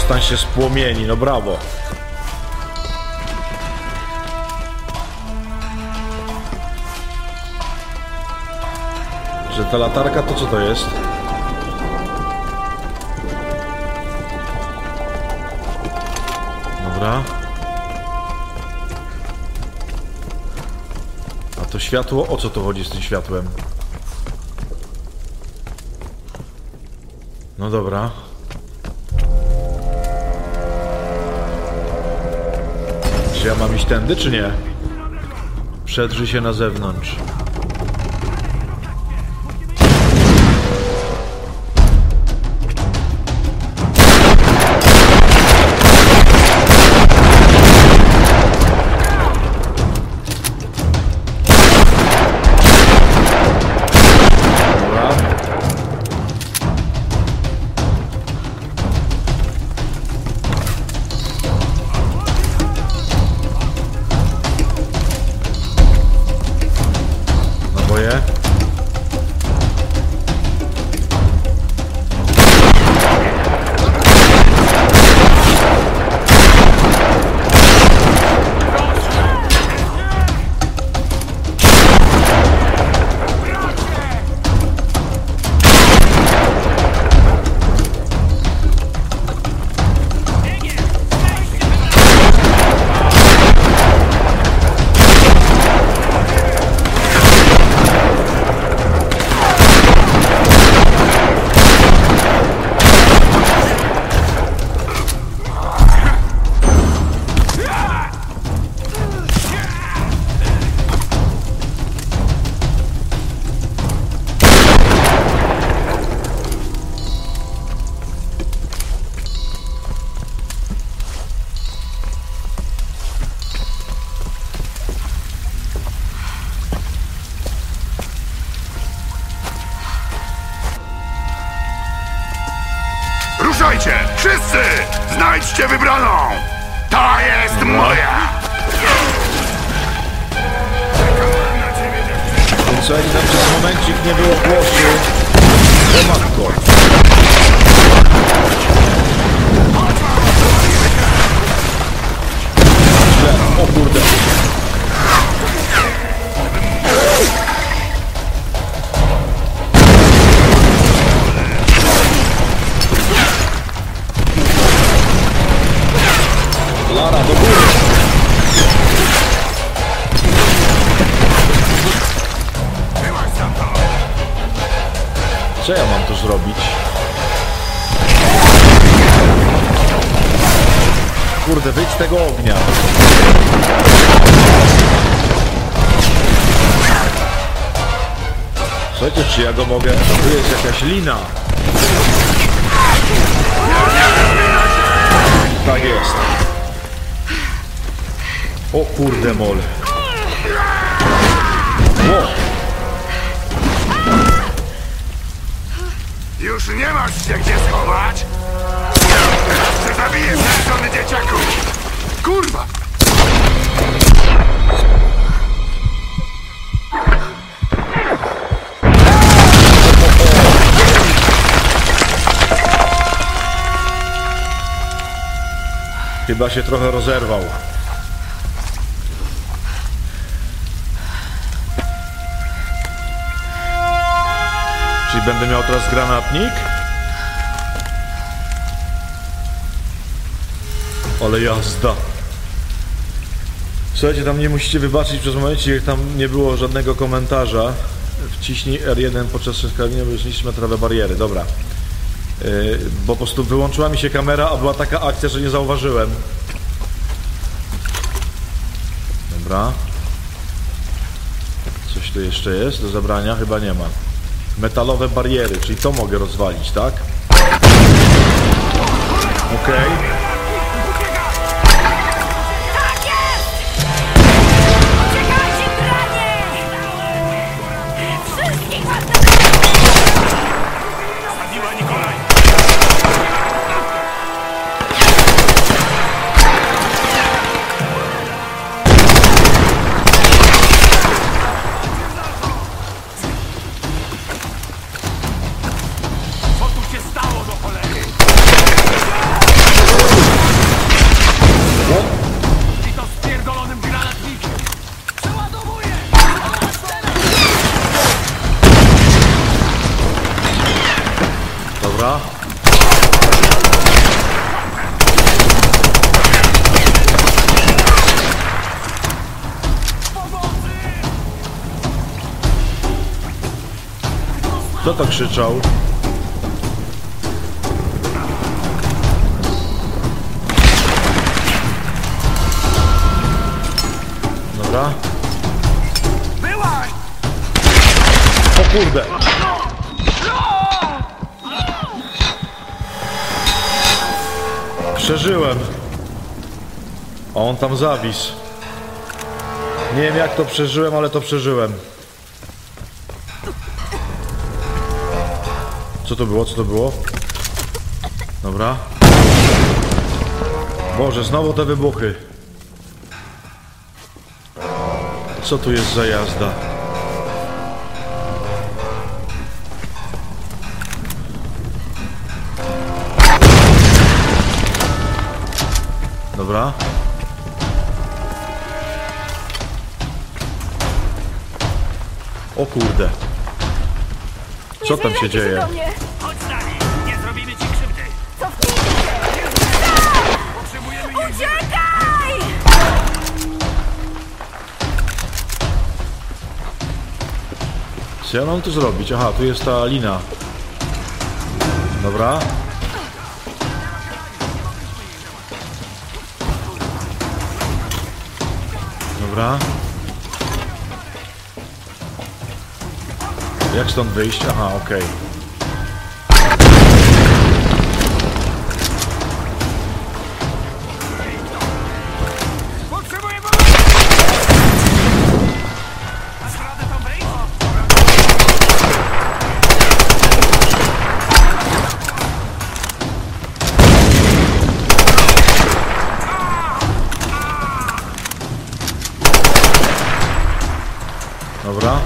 Dostań się z płomieni, no brawo. Że ta latarka to co to jest? Dobra. A to światło, o co to chodzi z tym światłem? No dobra. Czy ja mam iść tędy, czy nie? Przedrzyj się na zewnątrz. Ruszajcie! Wszyscy! Znajdźcie wybraną! Ta jest moja! Słuchajcie, tam przez momencik nie było głosu. O matko. O kurde. Lara, do góry! Co ja mam tu zrobić? Kurde, wyjdź z tego ognia! Słuchajcie, czy ja go mogę? Tu jest jakaś lina! Tak jest! O kurde mol. Wow. Już nie masz się gdzie schować? Jeszcze zabiję zmęczony dzieciaku! Kurwa! Chyba się trochę rozerwał. Czyli będę miał teraz granatnik? Ale jazda. Słuchajcie, tam nie musicie wybaczyć przez momencie, jak tam nie było żadnego komentarza. Wciśnij R jeden podczas skrzyżowania, by zniszczyć metrowe bariery. Dobra. Yy, bo po prostu wyłączyła mi się kamera, a była taka akcja, że nie zauważyłem. Dobra. Coś tu jeszcze jest do zabrania? Chyba nie ma. Metalowe bariery, czyli to mogę rozwalić, tak? Okej. Okay. Dobra. Kto to krzyczał? Dobra. O kurde. Przeżyłem. A on tam zawisł. Nie wiem jak to przeżyłem, ale to przeżyłem. Co to było? Co to było? Dobra. Boże, znowu te wybuchy. Co tu jest za jazda? Dobra. O kurde. Co tam się dzieje? Chodź z nami, nie zrobimy ci krzywdy. Cofnijcie się! Potrzebujemy jej. Uciekaj! Co ja mam tu zrobić? Aha, tu jest ta lina. Dobra. Dobra. Jak stąd wyjść? Aha, okej. Okay. Dobra.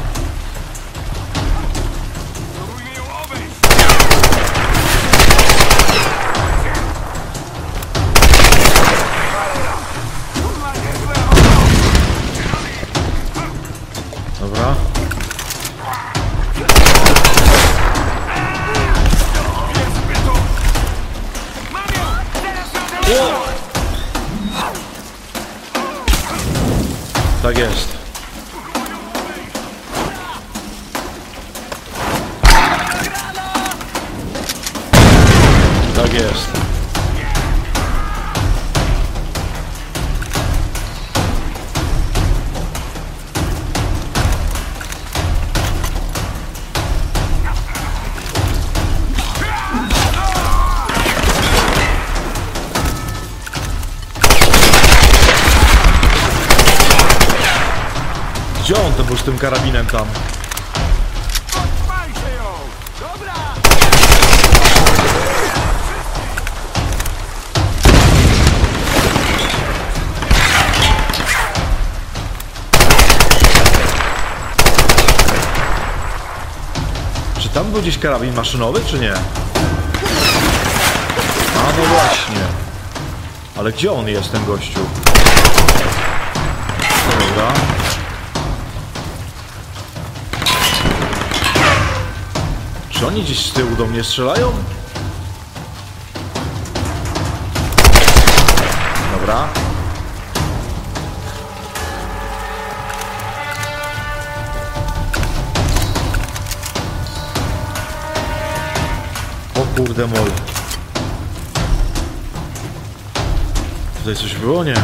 Dobra. Tak jest. Tak jest. Gdzie on to był z tym karabinem tam? Czy tam był gdzieś karabin maszynowy, czy nie? A no właśnie. Ale gdzie on jest, ten gościu? Dobra. Czy oni gdzieś z tyłu do mnie strzelają? Dobra. O kurde mol. Tutaj coś było? Nie.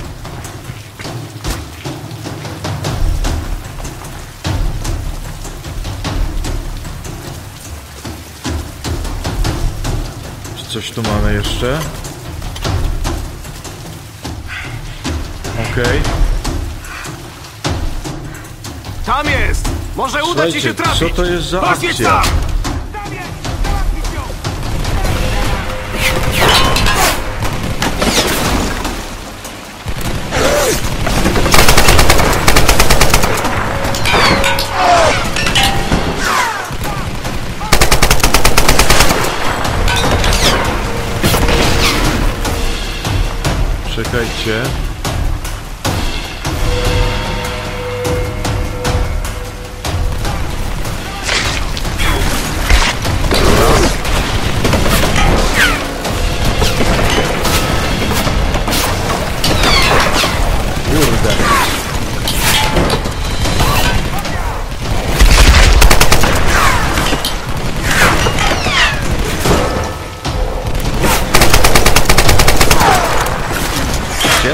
Coś tu mamy jeszcze. Okej. Okay. Tam jest! Może uda ci się trafić! Co to jest za akcja? Czekajcie.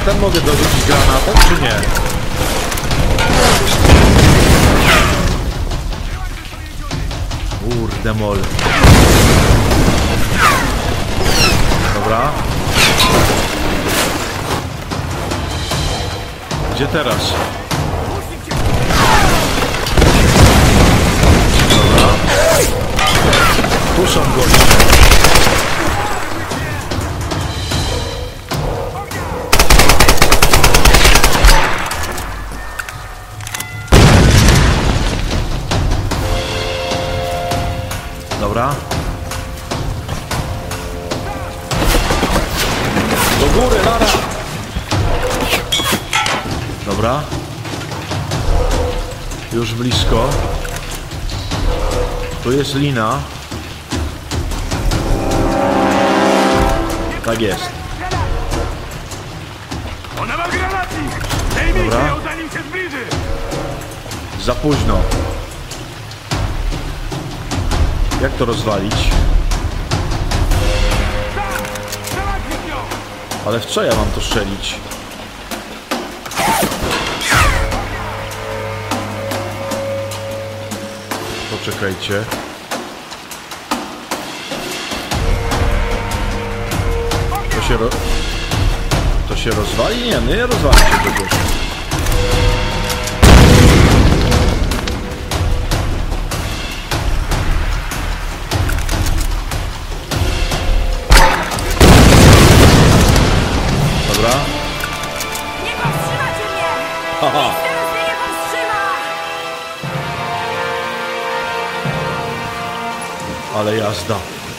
ten mogę dorzucić granatem, czy nie? Kurde mol. Dobra. Gdzie teraz? Dobra. Tu są goście. Dobra. Do góry, Lara! Dobra. Już blisko. Tu jest lina. Tak jest. Ona ma granatnik! Zajmijcie Dobra. ją, zanim się zbliży! Za późno. Jak to rozwalić? Ale w co ja mam to strzelić? Poczekajcie. To się ro... To się rozwali? Nie, nie rozwali się przecież. Dobra. Nie powstrzymacie mnie! Haha. Nic teraz mnie nie powstrzyma! Ale jazda.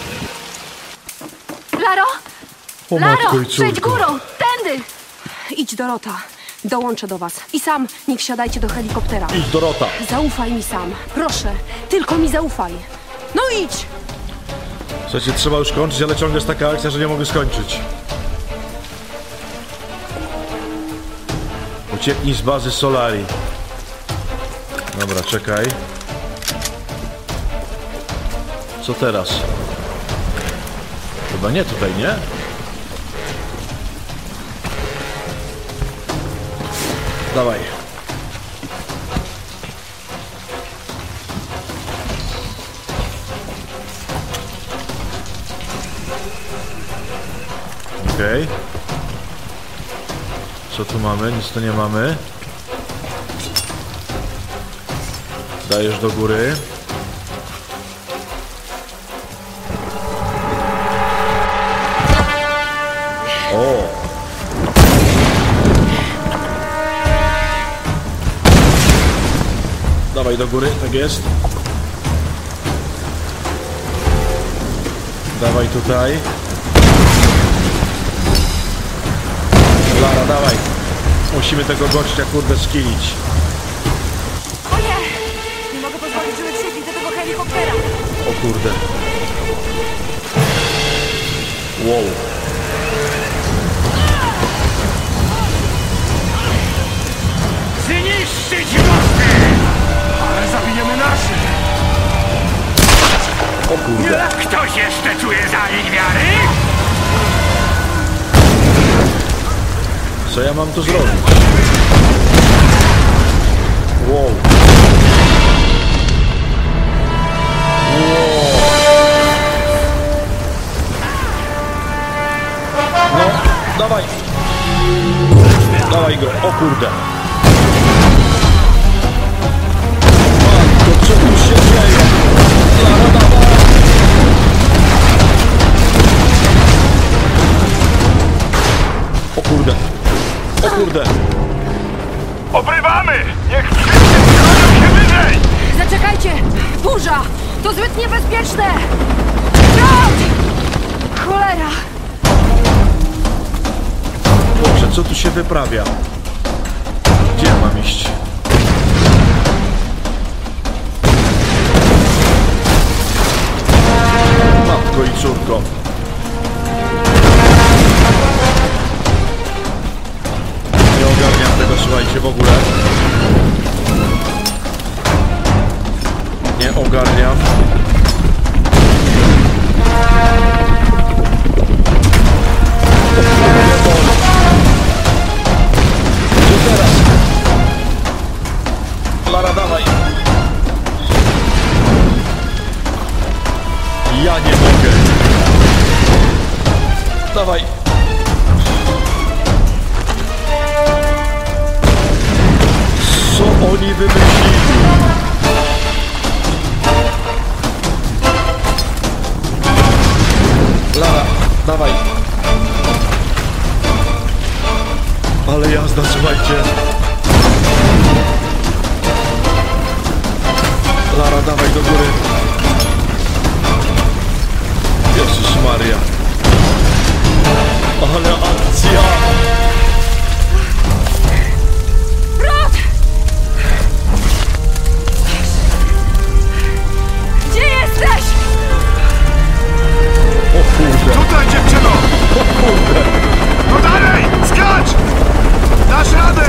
Laro! O Laro! matko i Przejdź córko. górą! Tędy! Idź, Dorota. Dołączę do was. I sam nie wsiadajcie do helikoptera. Idź, Dorota. Zaufaj mi sam. Proszę. Tylko mi zaufaj. No idź! Słuchajcie, trzeba już kończyć, ale ciągle jest taka akcja, że nie mogę skończyć. Ucieknij z bazy Solari. Dobra, czekaj. Co teraz? Chyba nie tutaj, nie? Dawaj. Okej. Okay. Co tu mamy? Nic tu nie mamy. Dajesz do góry. O! Dawaj do góry, tak jest. Dawaj tutaj. Lara, dawaj. Musimy tego gościa, kurde, skilić. O nie! Nie mogę pozwolić, żeby wsiedli do tego helikoptera! O kurde. Wow. Zniszczyć mosty! Ale zabijemy naszych! O kurde. Ktoś jeszcze czuje zanik wiary? Co ja mam tu zrobić? Wow. Wow. No, dawaj. Dawaj go, o kurde. Matko, co tu się dzieje? Lara, dawaj. O kurde. O kurde. Obrywamy! Niech wszyscy stawią się wyżej! Zaczekajcie! Burza! To zbyt niebezpieczne! Front! Cholera! Boże, co tu się wyprawia? Gdzie ja mam iść? Matko i córko. Nie ogarniam tego, słuchajcie, w ogóle. Nie ogarniam. Ja nie mogę. Dawaj. Co oni wymyślili? Lara, dawaj. Ale jazda, słuchajcie. Lara, dawaj do góry. Jezus Maria. Ale akcja. Rod! Gdzie jesteś? O kurde. Tutaj, dziewczyno! O kurde. No dalej! Skacz! Dasz radę!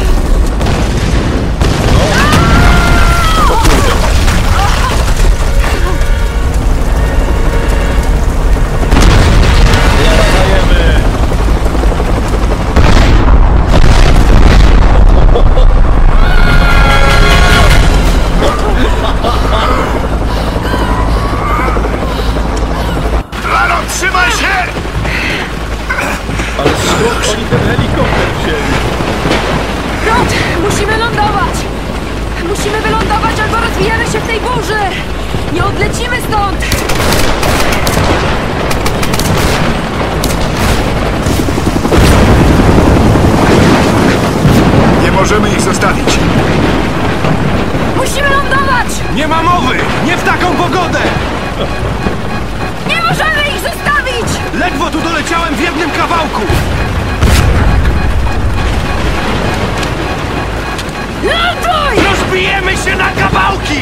Laro, trzymaj się! Ale skąd oni ten helikopter wzięli? Rod! Musimy lądować! Musimy wylądować albo rozwijamy się w tej burzy! Nie odlecimy stąd! Nie możemy ich zostawić. Musimy lądować! Nie ma mowy! Nie w taką pogodę! Nie możemy ich zostawić! Ledwo tu doleciałem w jednym kawałku! Ląduj! Rozbijemy się na kawałki!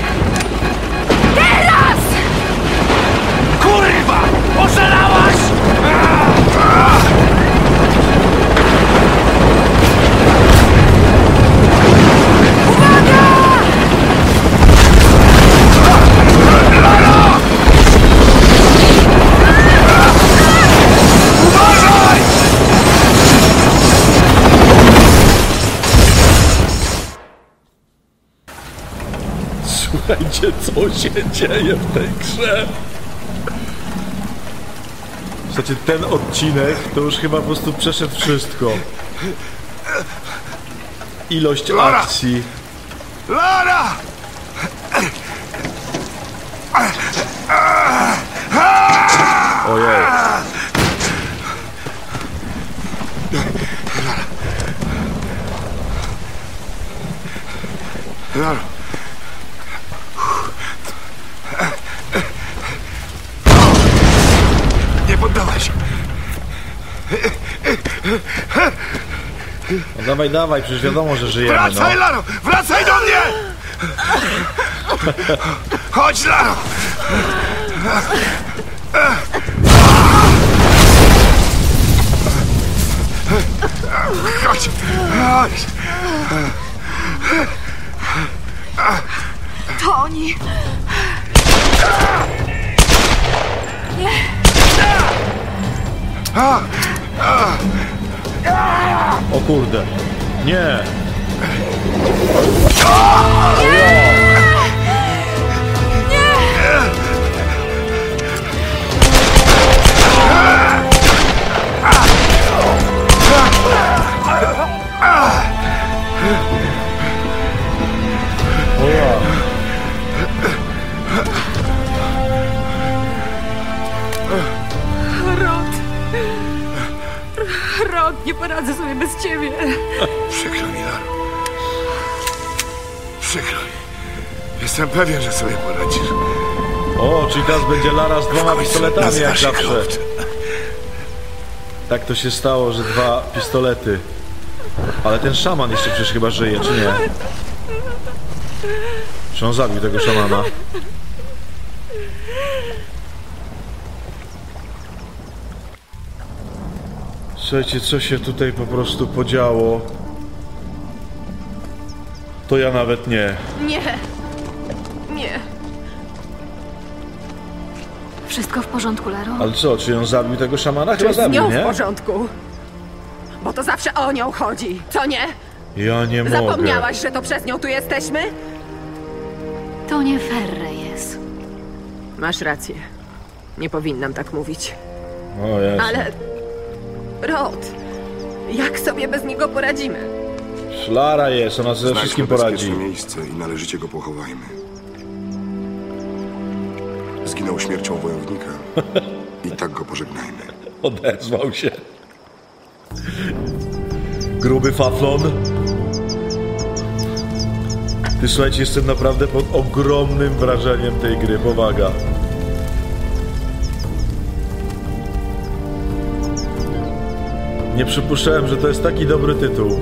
Teraz! Kurwa! Oszalałaś! Słuchajcie, co się dzieje w tej grze? Słuchajcie, ten odcinek to już chyba po prostu przeszedł wszystko. Ilość Lara! akcji. Lara! Ojej. Laro. Nie poddawaj się. No dawaj, dawaj, przecież wiadomo, że żyjemy, Wracaj, no. Laro! Wracaj do mnie! Chodź, Laro! Chodź! Chodź! To oni. Nie. O kurde. Nie. Rod! Rod, nie poradzę sobie bez ciebie. Przykro mi, Laro. Przykro mi. Jestem pewien, że sobie poradzisz. O, czyli teraz będzie Lara z dwoma pistoletami, jak zawsze. Tak to się stało, że dwa pistolety. Ale ten szaman jeszcze przecież chyba żyje, czy nie? Czy on zabił tego szamana? Słuchajcie, co się tutaj po prostu podziało, to ja nawet nie. Nie. Nie. Wszystko w porządku, Laro? Ale co, czy on zabił tego szamana? Chyba Czy z zabił, nią nie? w porządku? Bo to zawsze o nią chodzi, co nie? Ja nie mogę. Zapomniałaś, że to przez nią tu jesteśmy? To nie fair, Reyes. Masz rację. Nie powinnam tak mówić. O Jezu. Ale... Rod, jak sobie bez niego poradzimy? Lara jest, ona ze Znajdźmy wszystkim poradzi. bezpieczne miejsce i należycie go pochowajmy. Zginął śmiercią wojownika. I tak go pożegnajmy. Odezwał się. Gruby faflon. Ty, słuchajcie, jestem naprawdę pod ogromnym wrażeniem tej gry. Powaga. Nie przypuszczałem, że to jest taki dobry tytuł.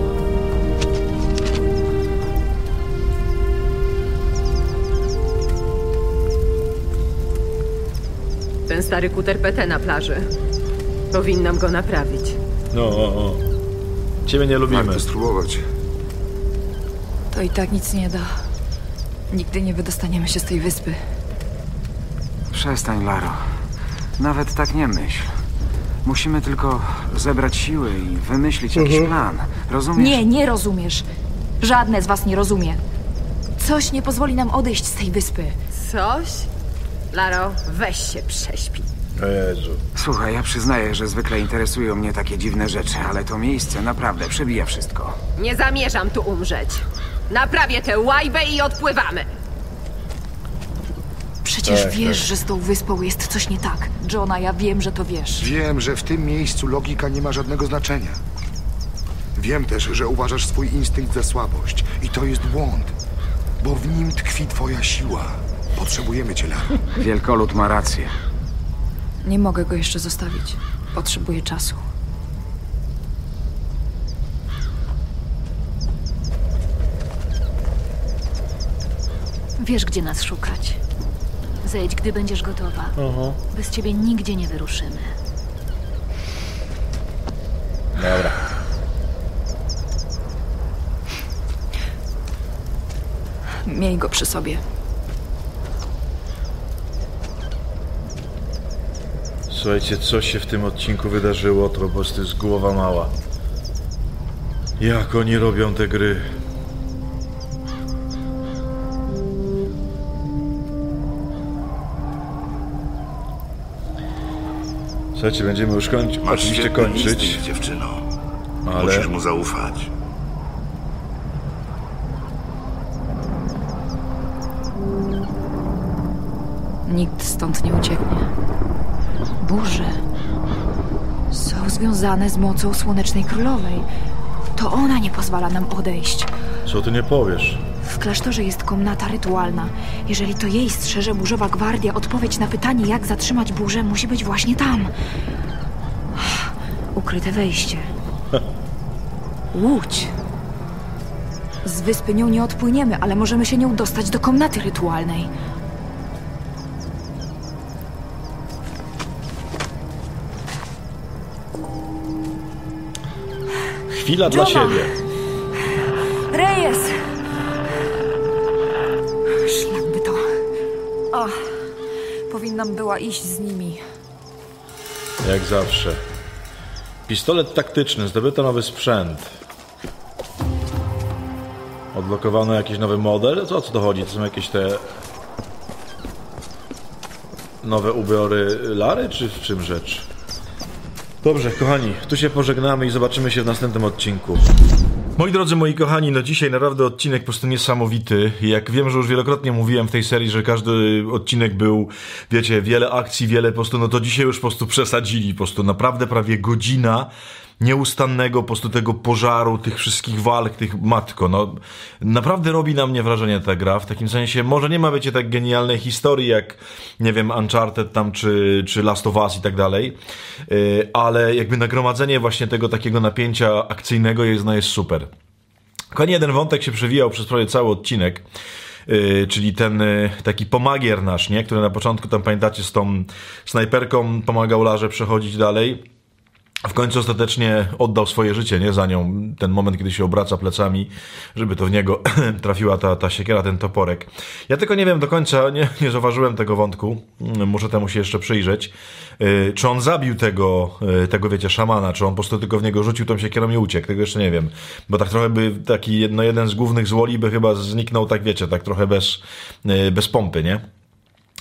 Ten stary kuter P T na plaży. Powinnam go naprawić. No, o, o. Ciebie nie lubimy. Warto spróbować. To i tak nic nie da. Nigdy nie wydostaniemy się z tej wyspy. Przestań, Laro. Nawet tak nie myśl. Musimy tylko zebrać siły i wymyślić jakiś Mhm. plan. Rozumiesz? Nie, nie rozumiesz. Żadne z was nie rozumie. Coś nie pozwoli nam odejść z tej wyspy. Coś? Laro, weź się prześpi. O Jezu. Słuchaj, ja przyznaję, że zwykle interesują mnie takie dziwne rzeczy, ale to miejsce naprawdę przebija wszystko. Nie zamierzam tu umrzeć. Naprawię tę łajbę i odpływamy. Przecież Tak, wiesz, tak. że z tą wyspą jest coś nie tak. Johna, ja wiem, że to wiesz. Wiem, że w tym miejscu logika nie ma żadnego znaczenia. Wiem też, że uważasz swój instynkt za słabość. I to jest błąd. Bo w nim tkwi twoja siła. Potrzebujemy cię, Laro. Wielkolud ma rację. Nie mogę go jeszcze zostawić. Potrzebuję czasu. Wiesz, gdzie nas szukać. Zejdź, gdy będziesz gotowa. Aha. Bez ciebie nigdzie nie wyruszymy. Dobra. Miej go przy sobie. Słuchajcie, co się w tym odcinku wydarzyło, to po prostu jest głowa mała. Jak oni robią te gry? Słuchajcie, będziemy już kończyć, Masz oczywiście świetny kończyć, instynkt, dziewczyno. ale... Musisz mu zaufać. Nikt stąd nie ucieknie. Burze są związane z mocą Słonecznej Królowej. To ona nie pozwala nam odejść. Co ty nie powiesz? W klasztorze jest komnata rytualna. Jeżeli to jej strzeże burzowa gwardia, odpowiedź na pytanie, jak zatrzymać burzę, musi być właśnie tam. Ukryte wejście. Łódź. Z wyspy nią nie odpłyniemy, ale możemy się nią dostać do komnaty rytualnej. Chwila dla Johna! siebie. Reyes! Szlak by to. O, powinnam była iść z nimi. Jak zawsze. Pistolet taktyczny, zdobyto nowy sprzęt. Odblokowano jakiś nowy model? Co o co to chodzi? To są jakieś te... nowe ubiory Lary, czy w czym rzecz? Dobrze, kochani, tu się pożegnamy i zobaczymy się w następnym odcinku. Moi drodzy, moi kochani, no dzisiaj naprawdę odcinek po prostu niesamowity. Jak wiem, że już wielokrotnie mówiłem w tej serii, że każdy odcinek był, wiecie, wiele akcji, wiele po prostu, no to dzisiaj już po prostu przesadzili, po prostu naprawdę prawie godzina nieustannego po prostu tego pożaru, tych wszystkich walk, tych matko, no naprawdę robi na mnie wrażenie ta gra, w takim sensie, może nie ma, wiecie, tak genialnej historii jak, nie wiem, Uncharted tam, czy, czy Last of Us i tak dalej, yy, ale jakby nagromadzenie właśnie tego takiego napięcia akcyjnego jest, no jest super. Kochani, jeden wątek się przewijał przez prawie cały odcinek, Yy, czyli ten yy, taki pomagier nasz, nie? Który na początku tam, pamiętacie, z tą snajperką pomagał Larze przechodzić dalej. W końcu ostatecznie oddał swoje życie, nie? Za nią. Ten moment, kiedy się obraca plecami, żeby to w niego trafiła ta, ta siekiera, ten toporek. Ja tylko nie wiem do końca, nie, nie zauważyłem tego wątku. Muszę temu się jeszcze przyjrzeć. Yy, czy on zabił tego, yy, tego, wiecie, szamana, czy on po prostu tylko w niego rzucił tą siekierą i uciekł? Tego jeszcze nie wiem. Bo tak trochę by taki, no jeden z głównych złoli by chyba zniknął, tak wiecie, tak trochę bez, yy, bez pompy, nie?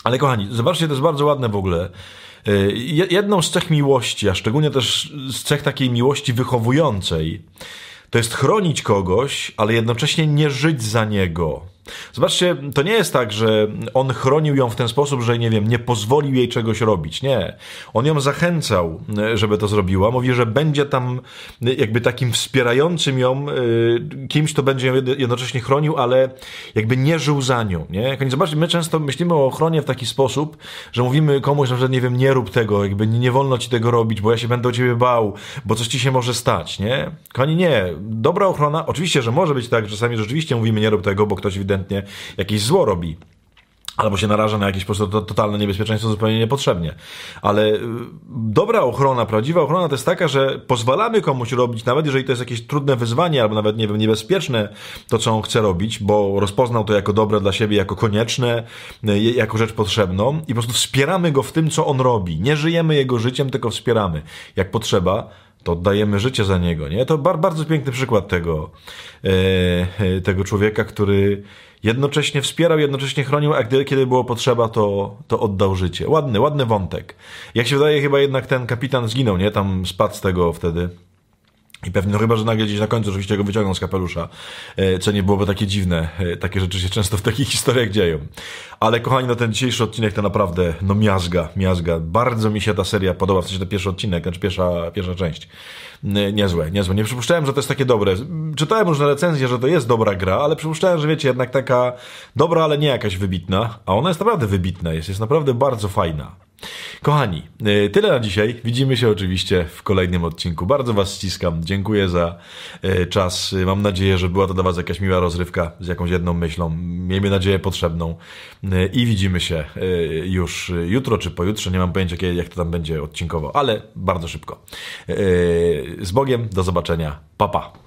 Ale kochani, zobaczcie, to jest bardzo ładne w ogóle. Jedną z cech miłości, a szczególnie też z cech takiej miłości wychowującej, to jest chronić kogoś, ale jednocześnie nie żyć za niego. Zobaczcie, to nie jest tak, że on chronił ją w ten sposób, że nie wiem, nie pozwolił jej czegoś robić. Nie. On ją zachęcał, żeby to zrobiła. Mówi, że będzie tam jakby takim wspierającym ją kimś, kto będzie ją jednocześnie chronił, ale jakby nie żył za nią. Nie? Zobaczcie, my często myślimy o ochronie w taki sposób, że mówimy komuś, że nie wiem, nie rób tego, jakby nie wolno ci tego robić, bo ja się będę o ciebie bał, bo coś ci się może stać. Nie? Kochani, nie. Dobra ochrona, oczywiście, że może być tak, że czasami rzeczywiście mówimy nie rób tego, bo ktoś ewidentnie jakieś zło robi. Albo się naraża na jakieś po prostu totalne niebezpieczeństwo zupełnie niepotrzebnie. Ale dobra ochrona, prawdziwa ochrona to jest taka, że pozwalamy komuś robić, nawet jeżeli to jest jakieś trudne wyzwanie, albo nawet, nie wiem, niebezpieczne to, co on chce robić, bo rozpoznał to jako dobre dla siebie, jako konieczne, jako rzecz potrzebną i po prostu wspieramy go w tym, co on robi. Nie żyjemy jego życiem, tylko wspieramy. Jak potrzeba, to oddajemy życie za niego, nie? To bar- bardzo piękny przykład tego, e, tego człowieka, który jednocześnie wspierał, jednocześnie chronił, a gdy, kiedy było potrzeba, to, to oddał życie. Ładny, ładny wątek. Jak się wydaje, chyba jednak ten kapitan zginął, nie? Tam spadł z tego wtedy. I pewnie, no chyba, że nagle gdzieś na końcu oczywiście go wyciągną z kapelusza, co nie byłoby takie dziwne. Takie rzeczy się często w takich historiach dzieją. Ale kochani, no ten dzisiejszy odcinek to naprawdę, no miazga, miazga. Bardzo mi się ta seria podoba, w sensie ten pierwszy odcinek, znaczy pierwsza, pierwsza część. Niezłe, niezłe. Nie przypuszczałem, że to jest takie dobre. Czytałem różne recenzje, że to jest dobra gra, ale przypuszczałem, że wiecie, jednak taka dobra, ale nie jakaś wybitna. A ona jest naprawdę wybitna, jest, jest naprawdę bardzo fajna. Kochani, tyle na dzisiaj. Widzimy się oczywiście w kolejnym odcinku. Bardzo was ściskam. Dziękuję za czas. Mam nadzieję, że była to dla was jakaś miła rozrywka z jakąś jedną myślą. Miejmy nadzieję potrzebną. I widzimy się już jutro czy pojutrze. Nie mam pojęcia, jak to tam będzie odcinkowo, ale bardzo szybko. Z Bogiem, do zobaczenia. Pa, pa.